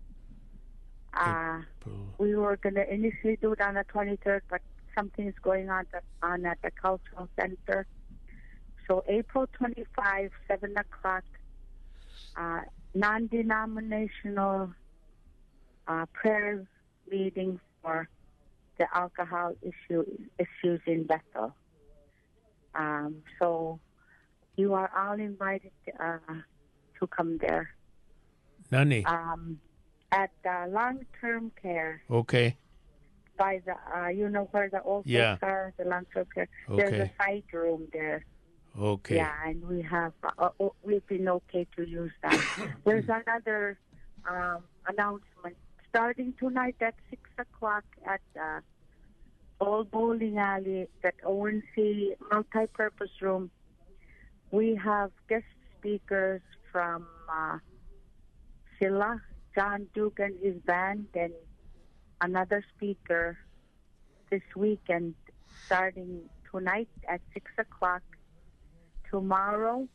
Uh, we were going to initially do it on the twenty-third, but something's going on, the, on at the Cultural Center. So April twenty-fifth, seven o'clock, uh, non-denominational Uh, prayer meeting for the alcohol issue issues in Bethel. Um, so you are all invited uh, to come there. Nani. Um, at uh, long-term care Okay. by the, uh, you know where the old Yeah. folks are, the long-term care. There's Okay. a side room there. Okay. Yeah, and we have, uh, uh, we've been okay to use that. There's another um, announcement starting tonight at six o'clock at uh, Old Bowling Alley, that O N C multi-purpose room. We have guest speakers from uh, Silla, John Duke and his band, and another speaker this weekend starting tonight at six o'clock. Tomorrow,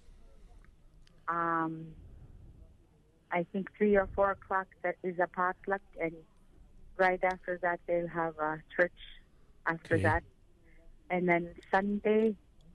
um, I think three or four o'clock, that is a potluck, and right after that they'll have a church after Okay. that. And then Sunday,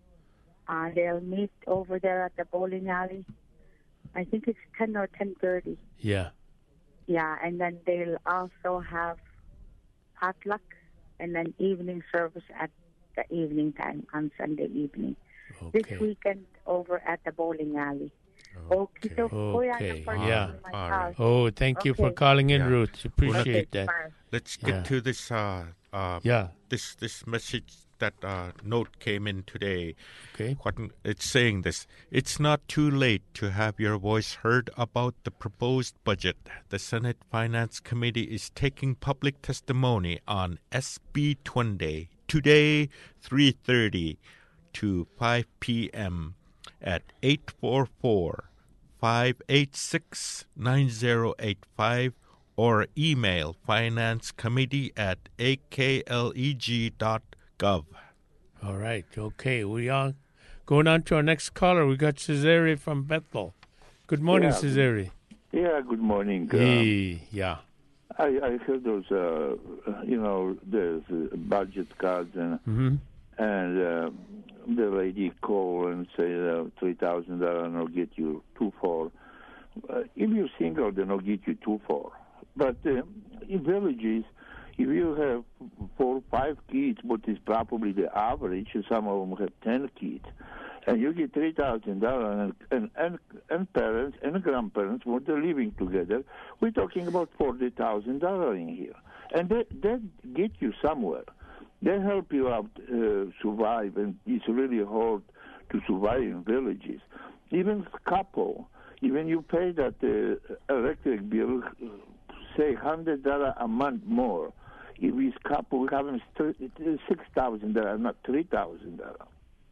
uh, they'll meet over there at the bowling alley. I think it's ten or ten thirty. Yeah. Yeah, and then they'll also have potluck and then evening service at the evening time on Sunday evening. This weekend over at the bowling alley. Okay. Okay. Yeah. All right. Oh, thank you for Okay. calling in, Yeah. Ruth. Appreciate that. Let's get Yeah. to this. Uh, uh, Yeah. This this message that uh, note came in today. Okay. What it's saying this. It's not too late to have your voice heard about the proposed budget. The Senate Finance Committee is taking public testimony on S B twenty today, three thirty to five p.m. at eight four four, five eight six, nine zero eight five or email financecommittee at a k l e g dot gov. All right. Okay. We are going on to our next caller. We got Cesare from Bethel. Good morning, Yeah. Cesare. Yeah, good morning. Uh, Hey, yeah. I, I heard those, uh, you know, there's uh, budget cards, and Mhm. and uh, the lady call and say uh, three thousand dollars and I'll get you two for. Uh, if you're single, then I'll get you two for. But uh, in villages, if you have four or five kids, what is probably the average, some of them have ten kids, and you get three thousand dollars, and, and and and parents and grandparents, when they're living together, we're talking about forty thousand dollars in here, and that that get you somewhere. They help you out uh, survive, and it's really hard to survive in villages. Even couple, even you pay that uh, electric bill, uh, say hundred dollar a month more. If it's couple, we have six thousand dollars, not three thousand dollars.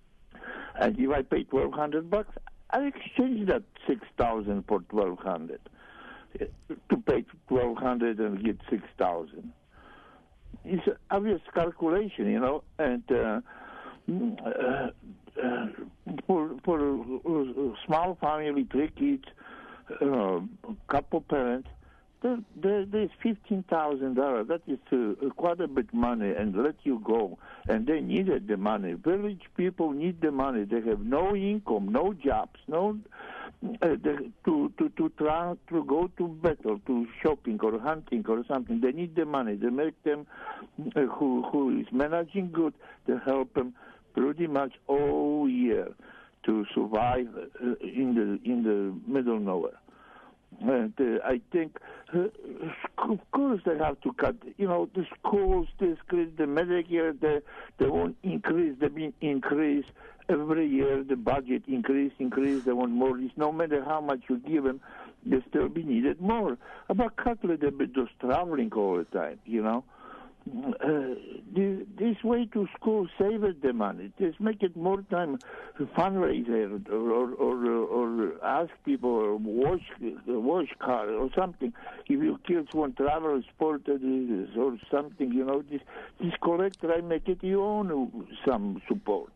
And if I pay twelve hundred bucks, I exchange that six thousand for twelve hundred to pay twelve hundred and get six thousand. It's an obvious calculation, you know, and uh, uh, uh, for for a small family, three kids, uh, couple parents, there, there, there's fifteen thousand dollars. That is uh, quite a bit money, and let you go. And they needed the money. Village people need the money. They have no income, no jobs, no uh, the, to to to try to go to battle, to shopping or hunting or something. They need the money. They make them uh, who who is managing good. They help them pretty much all year to survive uh, in the in the middle nowhere. And uh, I think, uh, of course, they have to cut. You know, the schools, the the Medicare, they they won't increase. They been increase every year. The budget increase, increase. They want more. It's no matter how much you give them, they still be needed more. About cut a little bit just traveling all the time. You know. Uh, this, this way to school save it the money. Just make it more time fundraiser or or, or, or ask people or wash wash car or something. If your kids want travel sport or something, you know, this this collect try make it your own some support.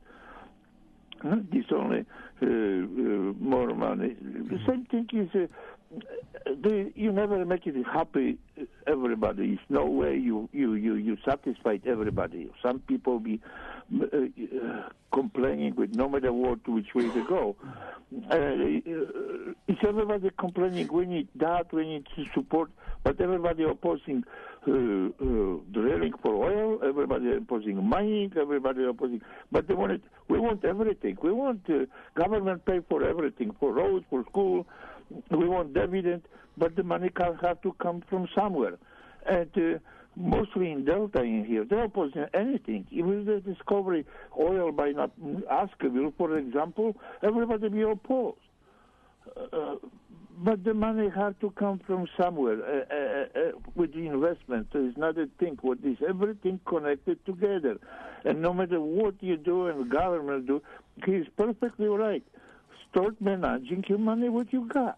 Huh? This only uh, uh, more money. The same thing is. Uh, The, you never make it happy everybody. There's no way you you you you satisfied everybody. Some people be uh, uh, complaining with no matter what which way to go. Uh, uh, it's everybody complaining. We need that. We need to support, but everybody opposing uh, uh, drilling for oil. Everybody opposing mining. Everybody opposing. But they want it. We want everything. We want uh, government pay for everything, for roads, for school. We want dividend, but the money can have to come from somewhere. And uh, mostly in Delta in here, they're opposing anything. Even the discovery oil by not Askerville, for example, everybody be opposed. Uh, but the money has to come from somewhere uh, uh, uh, with the investment. So it's not a thing. What is everything connected together? And no matter what you do and the government do, he's perfectly right. Start managing your money what you got,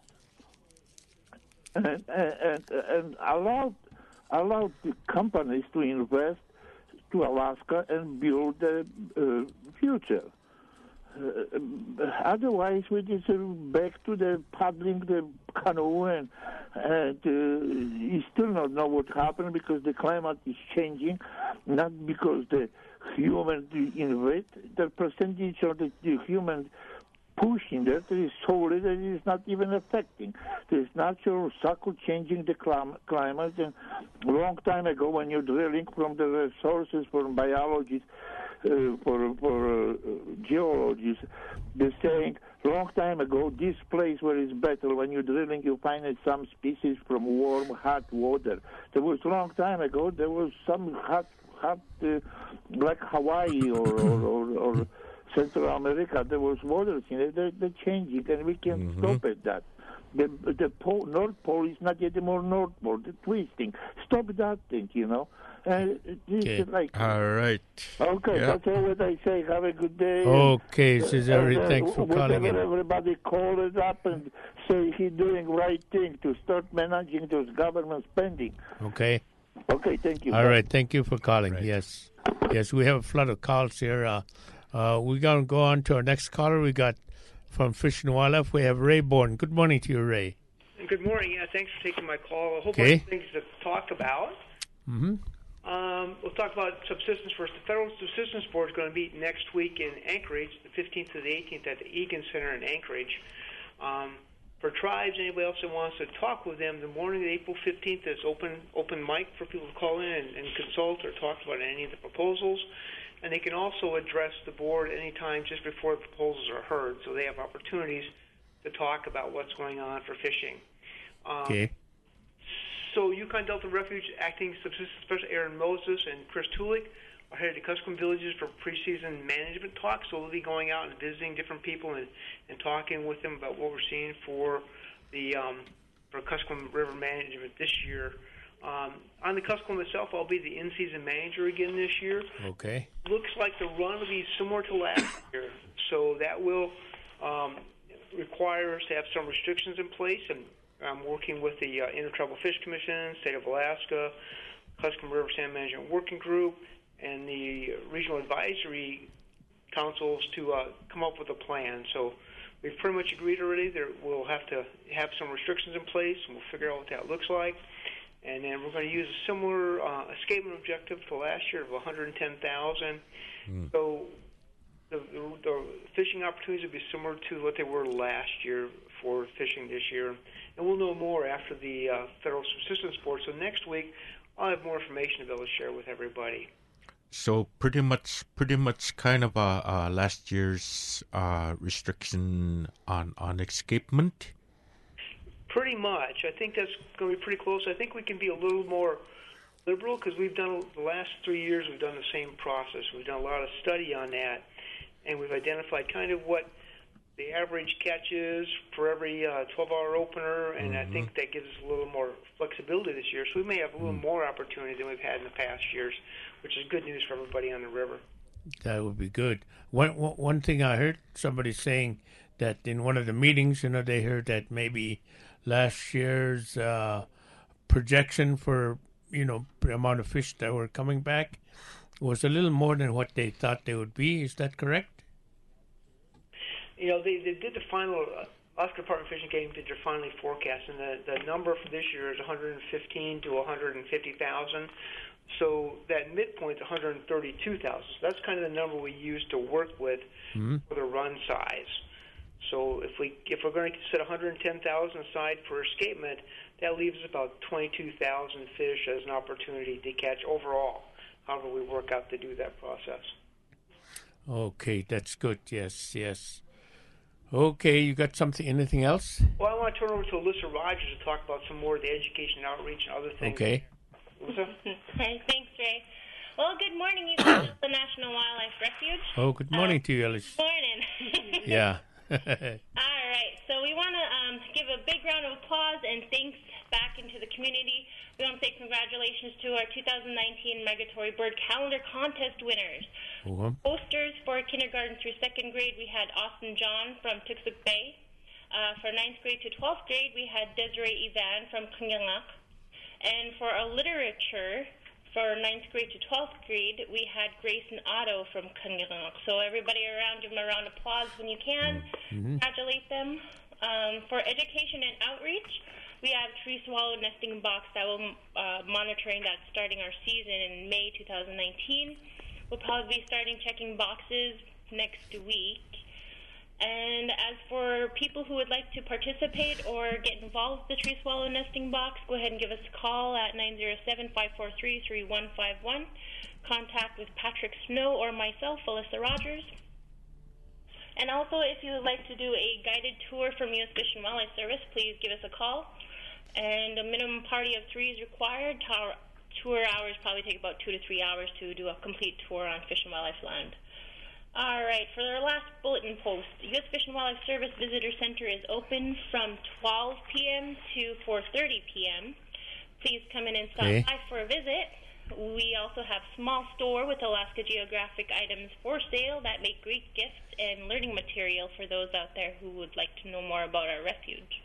and and and, and allow allow the companies to invest to Alaska and build the uh, future. Uh, otherwise, we just uh, back to the paddling the canoe, and, and uh, you still not know what happened because the climate is changing, not because the human invade. The percentage of the, the human pushing that is solid that it is not even affecting. There's natural cycle changing the clim- climate. And a long time ago, when you're drilling from the resources from biologists, uh, for for uh, geologists, they're saying long time ago this place where it's better. When you're drilling, you find some species from warm, hot water. There was a long time ago. There was some hot, hot uh, like Hawaii or or, or, or Central America, there was waters in it. They're, they're changing, and we can mm-hmm. stop at that. The the pole, North Pole is not yet more North Pole. The twisting. Stop that thing, you know. And this okay. is like. All right. Okay, yeah. that's all what I say. Have a good day. Okay, Cesare, uh, thanks for calling in. Everybody call it up and say he's doing right thing to start managing those government spending. Okay. Okay, thank you. All Bye. right, thank you for calling. Right. Yes, yes, we have a flood of calls here. Uh, Uh, we're going to go on to our next caller. We got from Fish and Wildlife. We have Ray Bourne. Good morning to you, Ray. Good morning. Yeah, thanks for taking my call. A whole okay. bunch of things to talk about. Mm-hmm. Um, we'll talk about subsistence first. The Federal Subsistence Board is going to meet next week in Anchorage, the fifteenth to the eighteenth at the Egan Center in Anchorage. Um, for tribes, anybody else that wants to talk with them, the morning of April fifteenth is open open mic for people to call in and, and consult or talk about any of the proposals. And they can also address the board anytime just before the proposals are heard, so they have opportunities to talk about what's going on for fishing. Um, okay. So Yukon Delta Refuge Acting Subsistence Special Aaron Moses and Chris Tulik are headed to Kuskokwim Villages for preseason management talks. So they'll be going out and visiting different people and, and talking with them about what we're seeing for the um, for Kuskokwim River management this year. Um, on the Kuskokwim itself, I'll be the in-season manager again this year. Okay. Looks like the run will be similar to last year, so that will um, require us to have some restrictions in place. And I'm working with the uh, Intertribal Fish Commission, State of Alaska, Kuskokwim River Salmon Management Working Group, and the Regional Advisory Councils to uh, come up with a plan. So we've pretty much agreed already that we'll have to have some restrictions in place, and we'll figure out what that looks like. And then we're going to use a similar uh, escapement objective to last year of one hundred ten thousand. Mm. So the, the, the fishing opportunities will be similar to what they were last year for fishing this year. And we'll know more after the uh, Federal Subsistence Board. So next week, I'll have more information to be able to share with everybody. So pretty much, pretty much, kind of a uh, last year's uh, restriction on on escapement. Pretty much. I think that's going to be pretty close. I think we can be a little more liberal because we've done the last three years. We've done the same process. We've done a lot of study on that, and we've identified kind of what the average catch is for every uh, twelve-hour opener, and mm-hmm. I think that gives us a little more flexibility this year. So we may have a little mm-hmm. more opportunity than we've had in the past years, which is good news for everybody on the river. That would be good. One one thing I heard somebody saying that in one of the meetings, you know, they heard that maybe last year's uh, projection for, you know, the amount of fish that were coming back was a little more than what they thought they would be. Is that correct? You know, they, they did the final Alaska Department of Fish and Game did their finally forecast, and the, the number for this year is one hundred fifteen to one hundred fifty thousand. So that midpoint is one hundred thirty-two thousand. So that's kind of the number we use to work with Mhm. for the run size. So if we if we're going to set one hundred ten thousand aside for escapement, that leaves about twenty-two thousand fish as an opportunity to catch overall. However, we work out to do that process. Okay, that's good. Yes, yes. Okay, you got something? Anything else? Well, I want to turn over to Alyssa Rogers to talk about some more of the education outreach and other things. Okay. Alyssa? Hey, thanks, Ray. Well, good morning, you guys at the National Wildlife Refuge. Oh, good morning to you, Alice. Morning. Yeah. All right, so we want to um, give a big round of applause and thanks back into the community. We want to say congratulations to our two thousand nineteen Migratory Bird Calendar Contest winners. Uh-huh. Posters for kindergarten through second grade, we had Austin John from Tuxuk Bay. Uh, for ninth grade to twelfth grade, we had Desiree Ivan from Kungangak. And for our literature, for ninth grade to twelfth grade, we had Grayson Otto from Kungangak. So everybody around, give them a round of applause when you can. Mhm. Congratulate them. Um, for education and outreach, we have Tree Swallow Nesting Box that will uh, monitoring that starting our season in May two thousand nineteen. We'll probably be starting checking boxes next week. And as for people who would like to participate or get involved with the Tree Swallow Nesting Box, go ahead and give us a call at nine zero seven, five four three, three one five one. Contact with Patrick Snow or myself, Alyssa Rogers. And also, if you would like to do a guided tour from U S Fish and Wildlife Service, please give us a call. And a minimum party of three is required. Tour, tour hours probably take about two to three hours to do a complete tour on Fish and Wildlife land. All right, for our last bulletin post, the U S Fish and Wildlife Service Visitor Center is open from twelve p.m. to four thirty p.m. Please come in and stop Okay. by for a visit. We also have small store with Alaska Geographic items for sale that make great gifts and learning material for those out there who would like to know more about our refuge.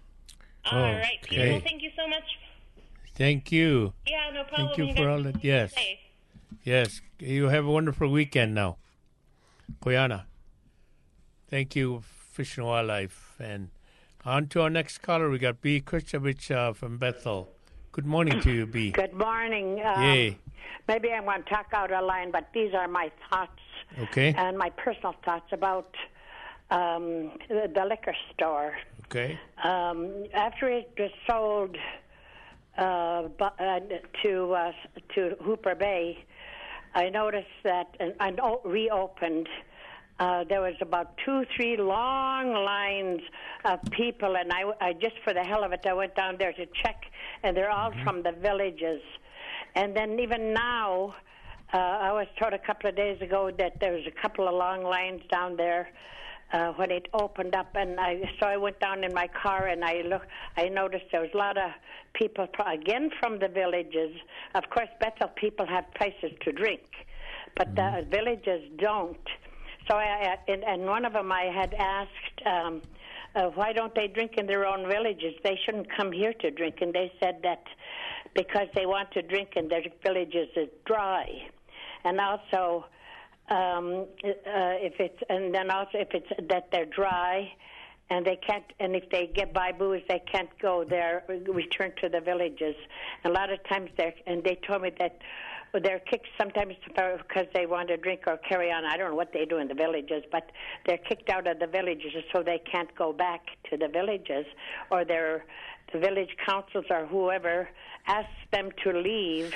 All right, Okay. people, thank you so much. Thank you. Yeah, no problem. Thank you guys for all have that. a Yes. day. Yes. You have a wonderful weekend now. Koyana. Thank you, Fish and Wildlife. And on to our next caller. We got B. Kristovich uh, from Bethel. Good morning to you, B. Good morning. Um, Yay. Maybe I want to talk out of line, but these are my thoughts Okay. and my personal thoughts about um, the, the liquor store. Okay. Um, after it was sold uh, bu- uh, to uh, to Hooper Bay, I noticed that and, and o- reopened. Uh, there was about two, three long lines of people, and I, I just for the hell of it, I went down there to check, and they're all from the villages. And then even now, uh, I was told a couple of days ago that there was a couple of long lines down there uh, when it opened up, and I so I went down in my car and I look, I noticed there was a lot of people pro- again from the villages. Of course, Bethel people have places to drink, but the villages don't. So I, I and, and one of them I had asked, um, uh, why don't they drink in their own villages? They shouldn't come here to drink, and they said that because they want to drink in their villages is dry, and also um, uh, if it's and then also if it's that they're dry, and they can't and if they get by booze they can't go there return to the villages. And a lot of times they're and they told me that they're kicked sometimes because they want to drink or carry on. I don't know what they do in the villages, but they're kicked out of the villages so they can't go back to the villages, or their the village councils or whoever asks them to leave,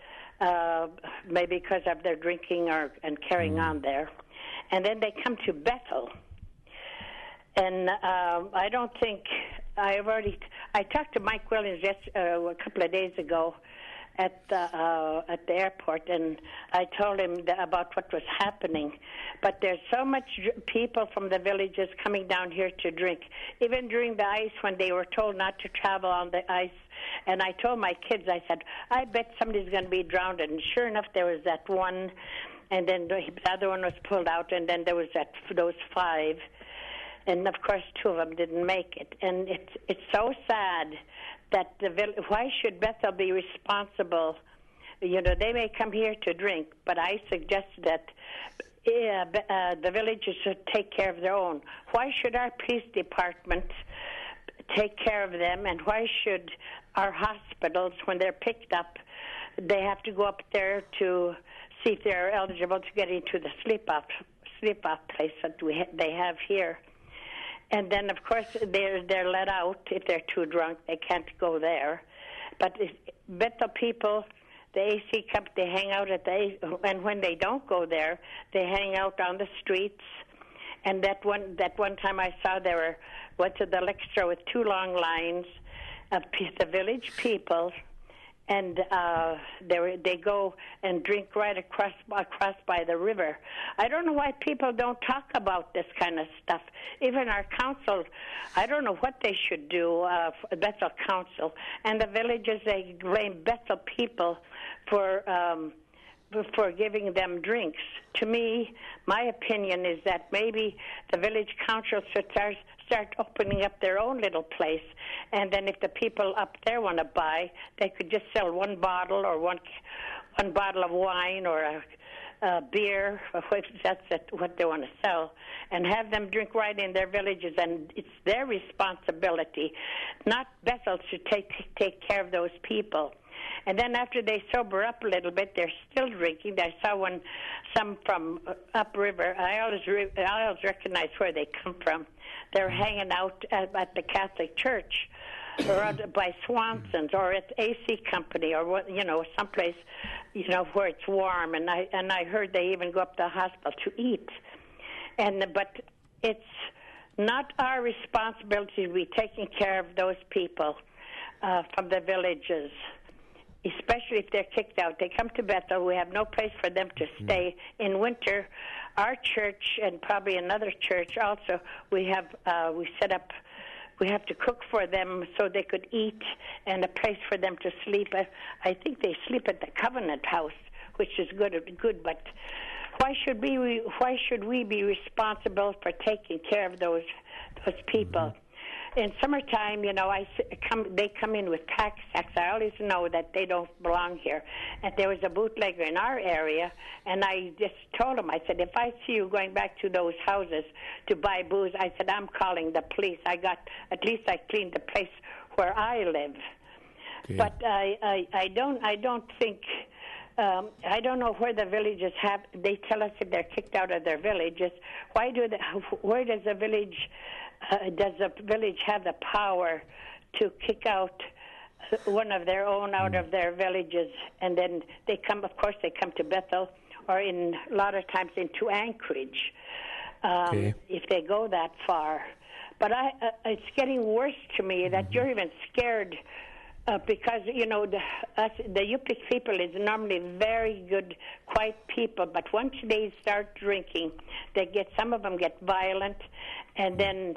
uh, maybe because of their drinking or and carrying on there, and then they come to Bethel. And um, I don't think I've already. I talked to Mike Williams just uh, a couple of days ago at the uh, at the airport, and I told him the, about what was happening. But there's so much dr- people from the villages coming down here to drink, even during the ice when they were told not to travel on the ice. And I told my kids, I said, I bet somebody's going to be drowned. And sure enough, there was that one, and then the other one was pulled out, and then there was that those five. And of course, two of them didn't make it. And it's it's so sad that the vill- why should Bethel be responsible? You know, they may come here to drink, but I suggest that yeah, uh, the villages should take care of their own. Why should our police department take care of them, and why should our hospitals, when they're picked up, they have to go up there to see if they're eligible to get into the sleep-off sleep-off place that we ha- they have here. And then, of course, they're, they're let out if they're too drunk. They can't go there. But if, Bethel people, the A C Cup, they hang out at the, and when they don't go there, they hang out on the streets. And that one, that one time I saw they were, went to the liquor store with two long lines of pe- the village people, and uh, they were, they go and drink right across across by the river. I don't know why people don't talk about this kind of stuff. Even our council, I don't know what they should do, uh, Bethel Council. And the villages, they blame Bethel people for um, for giving them drinks. To me, my opinion is that maybe the village council should start, start opening up their own little place, and then if the people up there want to buy, they could just sell one bottle or one one bottle of wine or a, a beer, or if that's it, what they want to sell, and have them drink right in their villages, and it's their responsibility. Not Bethel should take take care of those people. And then after they sober up a little bit, they're still drinking. I saw one, some from upriver. I always, re, I always recognize where they come from. They're hanging out at, at the Catholic Church, or out by Swanson's, or at A C Company, or what, you know, someplace, you know, where it's warm. And I and I heard they even go up to the hospital to eat. And but it's not our responsibility to be taking care of those people uh, from the villages, especially if they're kicked out. They come to Bethel. We have no place for them to stay. In winter, our church and probably another church also, we have uh, we set up, we have to cook for them so they could eat and a place for them to sleep. I, I think they sleep at the Covenant House, which is good, good. But why should we? Why should we be responsible for taking care of those those people? Mm-hmm. In summertime, you know, I come. They come in with tax sacks. I always know that they don't belong here. And there was a bootlegger in our area, and I just told him, I said, if I see you going back to those houses to buy booze, I said, I'm calling the police. I got, at least I cleaned the place where I live. Okay. But I, I, I don't, I don't think. Um, I don't know where the villages have. They tell us if they're kicked out of their villages. Why do the? Where does the village? Uh, does the village have the power to kick out one of their own out of their villages? And then they come, of course, they come to Bethel, or in a lot of times into Anchorage, um, okay. if they go that far. But I, uh, it's getting worse to me that mm-hmm. you're even scared uh, because, you know, the, us, the Yupik people is normally very good, quiet people, but once they start drinking, they get, some of them get violent, and then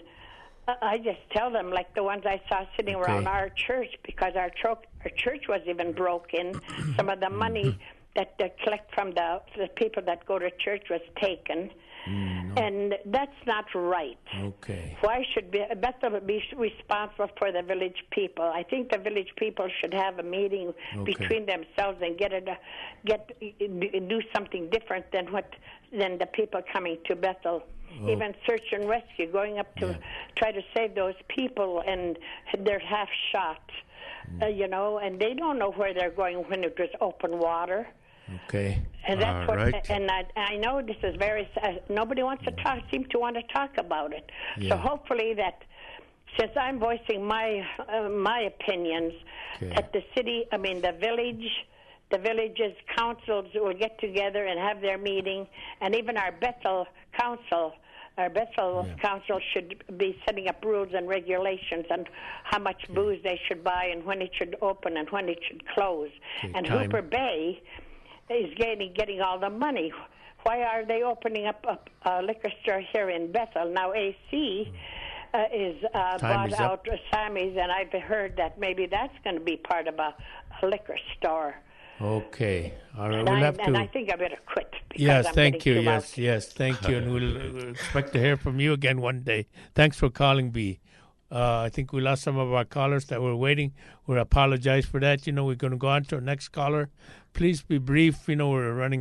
I just tell them, like the ones I saw sitting okay. around our church, because our, tro- our church was even broken. Some of the money that they collect from the, the people that go to church was taken. Mm, no. And that's not right. Okay. Why should be, Bethel be responsible for the village people? I think the village people should have a meeting okay. between themselves and get it, get do something different than what than the people coming to Bethel. Oh. Even search and rescue, going up to yeah. try to save those people, and they're half shot, mm. uh, you know, and they don't know where they're going when it was open water. Okay. And that's All what, right. and I, I know this is very, uh, nobody wants to talk, seem to want to talk about it. Yeah. So hopefully that, since I'm voicing my uh, my opinions, okay. that the city, I mean the village, the villages, councils will get together and have their meeting, and even our Bethel council, our Bethel yeah. council should be setting up rules and regulations on how much okay. booze they should buy and when it should open and when it should close. Okay, and time. Hooper Bay is getting getting all the money. Why are they opening up a, a liquor store here in Bethel? Now A C uh, is uh, bought is out Sammy's, and I've heard that maybe that's going to be part of a, a liquor store. Okay. All right. And, we'll I, have to... and I think I better quit. Yes, I'm thank you. Yes, out. yes, thank you. And we'll, we'll expect to hear from you again one day. Thanks for calling, B. Uh, I think we lost some of our callers that were waiting. We apologize for that. You know, we're going to go on to our next caller. Please be brief. You know, we're running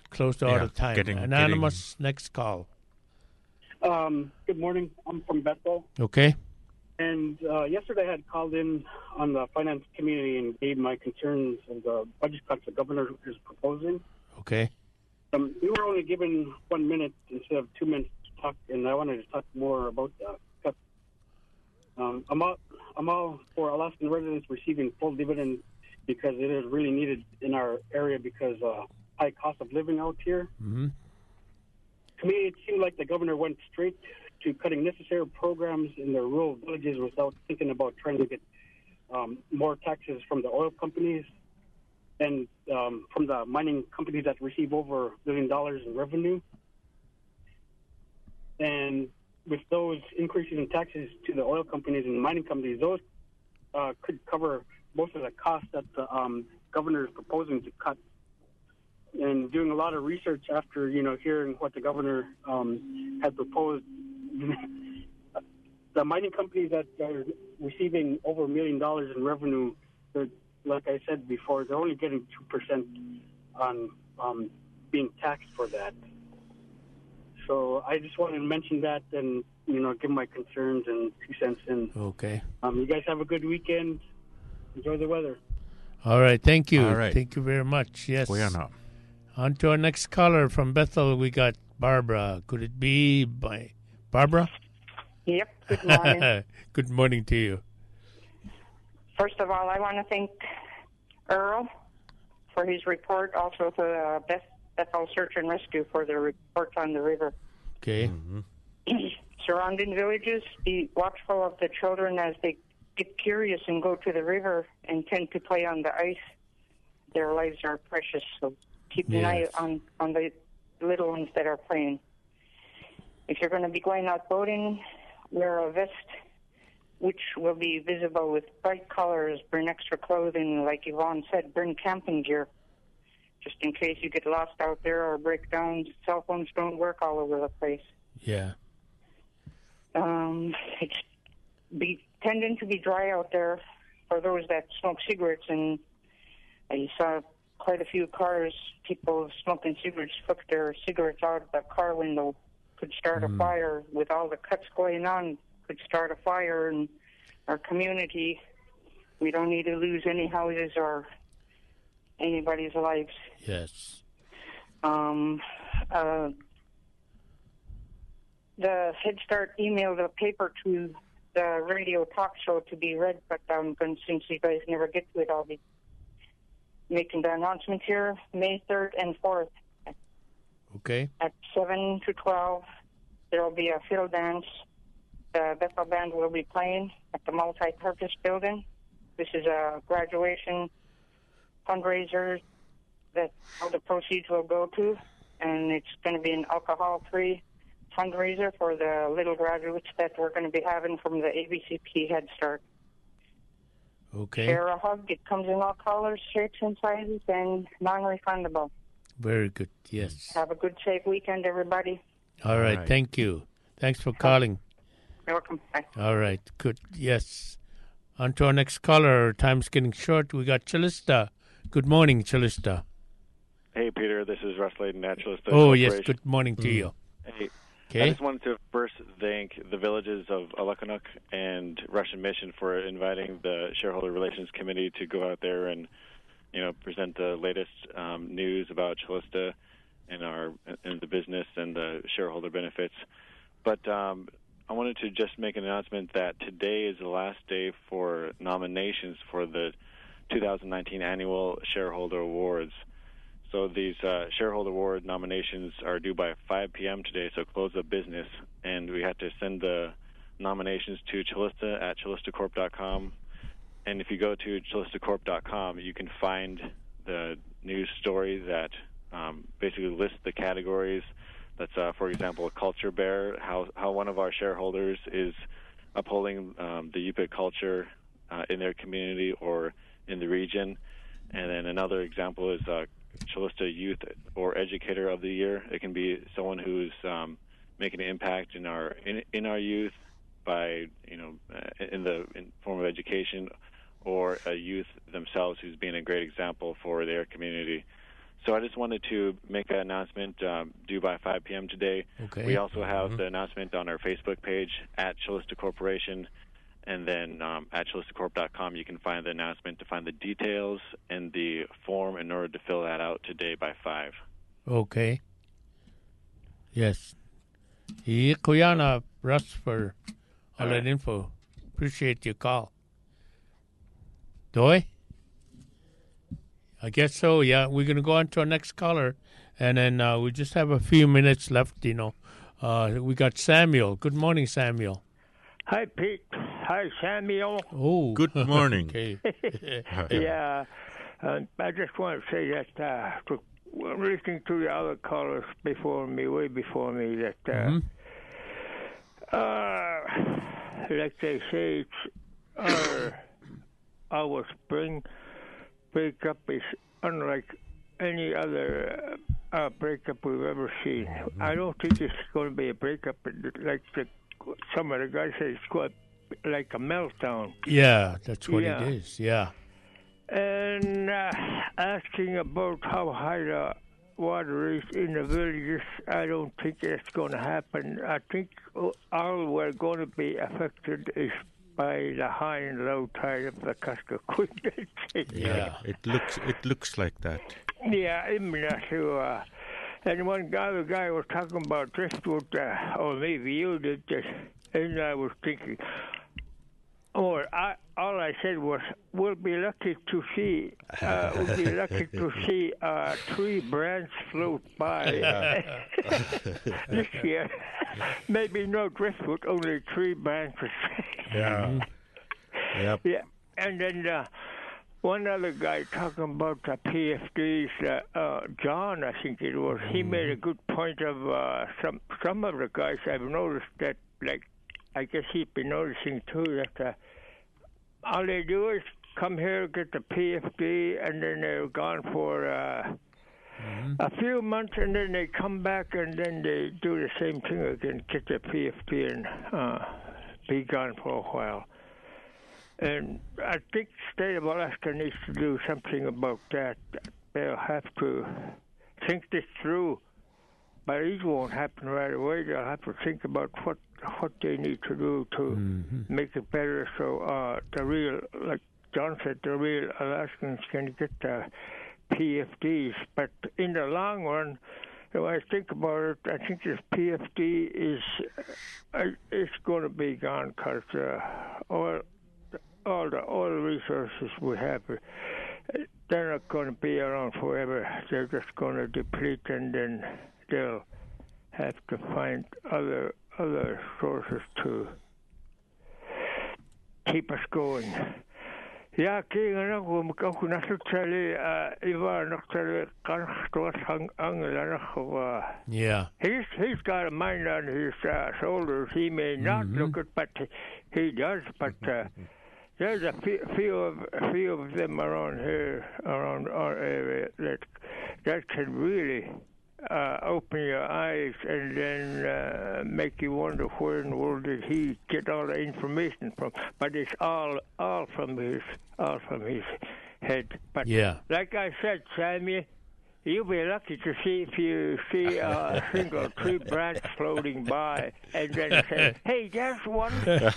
close to Yeah, out of time. getting- Anonymous, next call. Um, good morning. I'm from Bethel. Okay. And uh, yesterday I had called in on the finance committee and gave my concerns of the budget cuts the governor is proposing. Okay. Um, we were only given one minute instead of two minutes to talk, and I wanted to talk more about the cuts. Um, I'm, all, I'm all for Alaskan residents receiving full dividends because it is really needed in our area because uh, high cost of living out here. Mm-hmm. To me, it seemed like the governor went straight to cutting necessary programs in the rural villages without thinking about trying to get um, more taxes from the oil companies and um, from the mining companies that receive over a billion dollars in revenue. And with those increases in taxes to the oil companies and mining companies, those uh, could cover most of the costs that the um, governor is proposing to cut. And doing a lot of research after, you know, hearing what the governor um, had proposed, the mining companies that are receiving over a million dollars in revenue, they're, like I said before, they're only getting two percent on um, being taxed for that. So I just wanted to mention that and, you know, give my concerns and two cents in. Okay. Um, you guys have a good weekend. Enjoy the weather. All right. Thank you. All right. Thank you very much. Yes. We are now. On to our next caller from Bethel. We got Barbara. Could it be by Barbara? Yep. Good morning. Good morning to you. First of all, I want to thank Earl for his report, also to the Beth, Bethel Search and Rescue for their report on the river. Okay. Mm-hmm. Surrounding villages, be watchful of the children as they get curious and go to the river and tend to play on the ice. Their lives are precious, so keep an eye Yes. on, on the little ones that are playing. If you're going to be going out boating, wear a vest which will be visible with bright colors. Bring extra clothing, like Yvonne said, bring camping gear, just in case you get lost out there or break down. Cell phones don't work all over the place. Yeah. Um, it's be tending to be dry out there for those that smoke cigarettes, and I saw quite a few cars, people smoking cigarettes, took their cigarettes out of the car window, could start Mm. a fire. With all the cuts going on, could start a fire in our community. We don't need to lose any houses or anybody's lives. Yes. Um, uh, the Head Start emailed a paper to the radio talk show to be read, but um, since you guys never get to it, I'll be making the announcement here. May third and fourth Okay. at seven to twelve, there will be a field dance. The Bethel Band will be playing at the multi-purpose building. This is a graduation fundraiser that all the proceeds will go to, and it's going to be an alcohol-free fundraiser for the little graduates that we're going to be having from the A B C P Head Start. Okay. Share a hug. It comes in all colors, shapes, and sizes, and non-refundable. Very good. Yes. Have a good, safe weekend, everybody. All right. right. Thank you. Thanks for calling. You're welcome. Bye. All right. Good. Yes. On to our next caller. Our time's getting short. We got Chalista. Good morning, Chalista. Hey, Peter. This is Russ Layden, Naturalist. Oh, yes. Good morning to you. Hey. Okay. I just wanted to first thank the villages of Alakanuk and Russian Mission for inviting the Shareholder Relations Committee to go out there and, you know, present the latest um, news about Chalista and our and the business and the shareholder benefits. But um, I wanted to just make an announcement that today is the last day for nominations for the two thousand nineteen Annual Shareholder Awards. So these uh, shareholder award nominations are due by five p.m. today, so close of business. And we have to send the nominations to Chalista at chalistacorp dot com. And if you go to chalista corp dot com, you can find the news story that um, basically lists the categories. That's, uh, for example, a culture bear, how, how one of our shareholders is upholding um, the Yupik culture uh, in their community or in the region. And then another example is uh, Chalista Youth or Educator of the Year. It can be someone who's um, making an impact in our in, in our youth by, you know, uh, in the in form of education, or a youth themselves who's being a great example for their community. So I just wanted to make an announcement um, due by five p.m. today. Okay. We also have Mm-hmm. the announcement on our Facebook page at Chillista Corporation, and then um, at chillista corp dot com you can find the announcement to find the details and the form in order to fill that out today by five. Okay. Yes. Y Kuyana, Russ, for all that info. Appreciate your call. Doi? I guess so, yeah. We're going to go on to our next caller, and then uh, we just have a few minutes left, you know. Uh, we got Samuel. Good morning, Samuel. Hi, Pete. Hi, Samuel. Oh, Good morning. Okay. yeah, uh, I just want to say that uh, to, listening to the other callers before me, way before me, that uh, Mhm. uh, like they say, it's our, our spring breakup is unlike any other uh, uh, breakup we've ever seen. I don't think it's going to be a breakup like the, some of the guys say it's going like a meltdown. Yeah, that's what Yeah. it is. Yeah. And uh, asking about how high the water is in the villages, I don't think that's going to happen. I think all we're going to be affected is by the high and low tide of the Kuskokwim. Yeah, it looks it looks like that. Yeah, I'm not sure. Uh, and one guy, the guy was talking about driftwood, uh, or maybe you did this, and I was thinking, or I, all I said was, we'll be lucky to see, uh, we'll be lucky to see uh, tree branch float by this year. Maybe no driftwood, only tree branches. Yeah. Yep. Yeah, and then uh, one other guy talking about the P F Ds, uh, uh, John, I think it was. He made a good point of uh, some some of the guys. I've noticed that, like, I guess he's been noticing too that uh, all they do is come here, get the P F D, and then they're gone for uh, a few months, and then they come back, and then they do the same thing again, get the P F D and uh, be gone for a while. And I think the state of Alaska needs to do something about that. They'll have to think this through. But it won't happen right away. They'll have to think about what what they need to do to Mhm. make it better so uh, the real, like John said, the real Alaskans can get the P F Ds. But in the long run, when I think about it, I think this P F D is uh, it's going to be gone because uh, oil, all the oil resources we have, uh, they're not going to be around forever. They're just going to deplete, and then they'll have to find other other sources to keep us going. Ja, kegen ako makaku nasutali iwa naktali kanstoas angela nakwa. Yeah. He's he's got a mind on his uh, shoulders. He may not Mhm. look it, but he does. But uh, there's a few, few of a few of them around here, around our area, that that can really uh, open your eyes and then uh, make you wonder where in the world did he get all the information from. But it's all all from his all from his head. But Yeah. like I said, Sammy, you'll be lucky to see if you see a single tree branch floating by and then say, "Hey, there's one."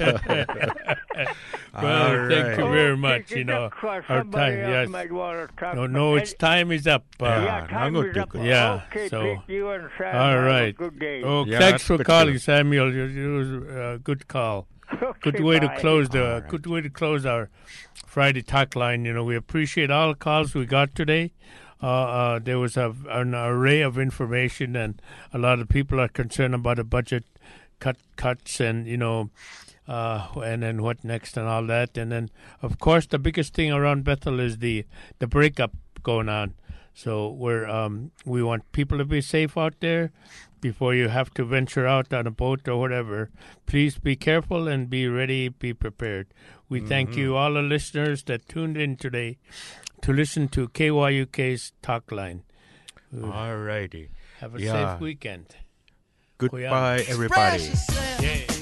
Well, All thank right. you very Oh, much. take You it know, up, 'cause our somebody time. else Yes. might want to talk, No, but no, its any- time is up. Uh, Yeah, time I'm is good up. to go. Yeah, Okay, so- Pete, you and Sam All have right. a good day. Oh, Yeah, thanks that's for good calling, too. Samuel. It it was a good call. Okay, Good way to bye. close the All right. good way to close our Friday talk line. You know, we appreciate all the calls we got today. Uh, uh, there was a, an array of information, and a lot of people are concerned about the budget cut cuts, and you know, uh, and then what next, and all that. And then, of course, the biggest thing around Bethel is the the breakup going on. So we're um, we want people to be safe out there. Before you have to venture out on a boat or whatever, please be careful and be ready, be prepared. We thank you, all the listeners that tuned in today to listen to K Y U K's Talk Line. All righty. Have a Yeah. safe weekend. Goodbye, everybody. Yeah.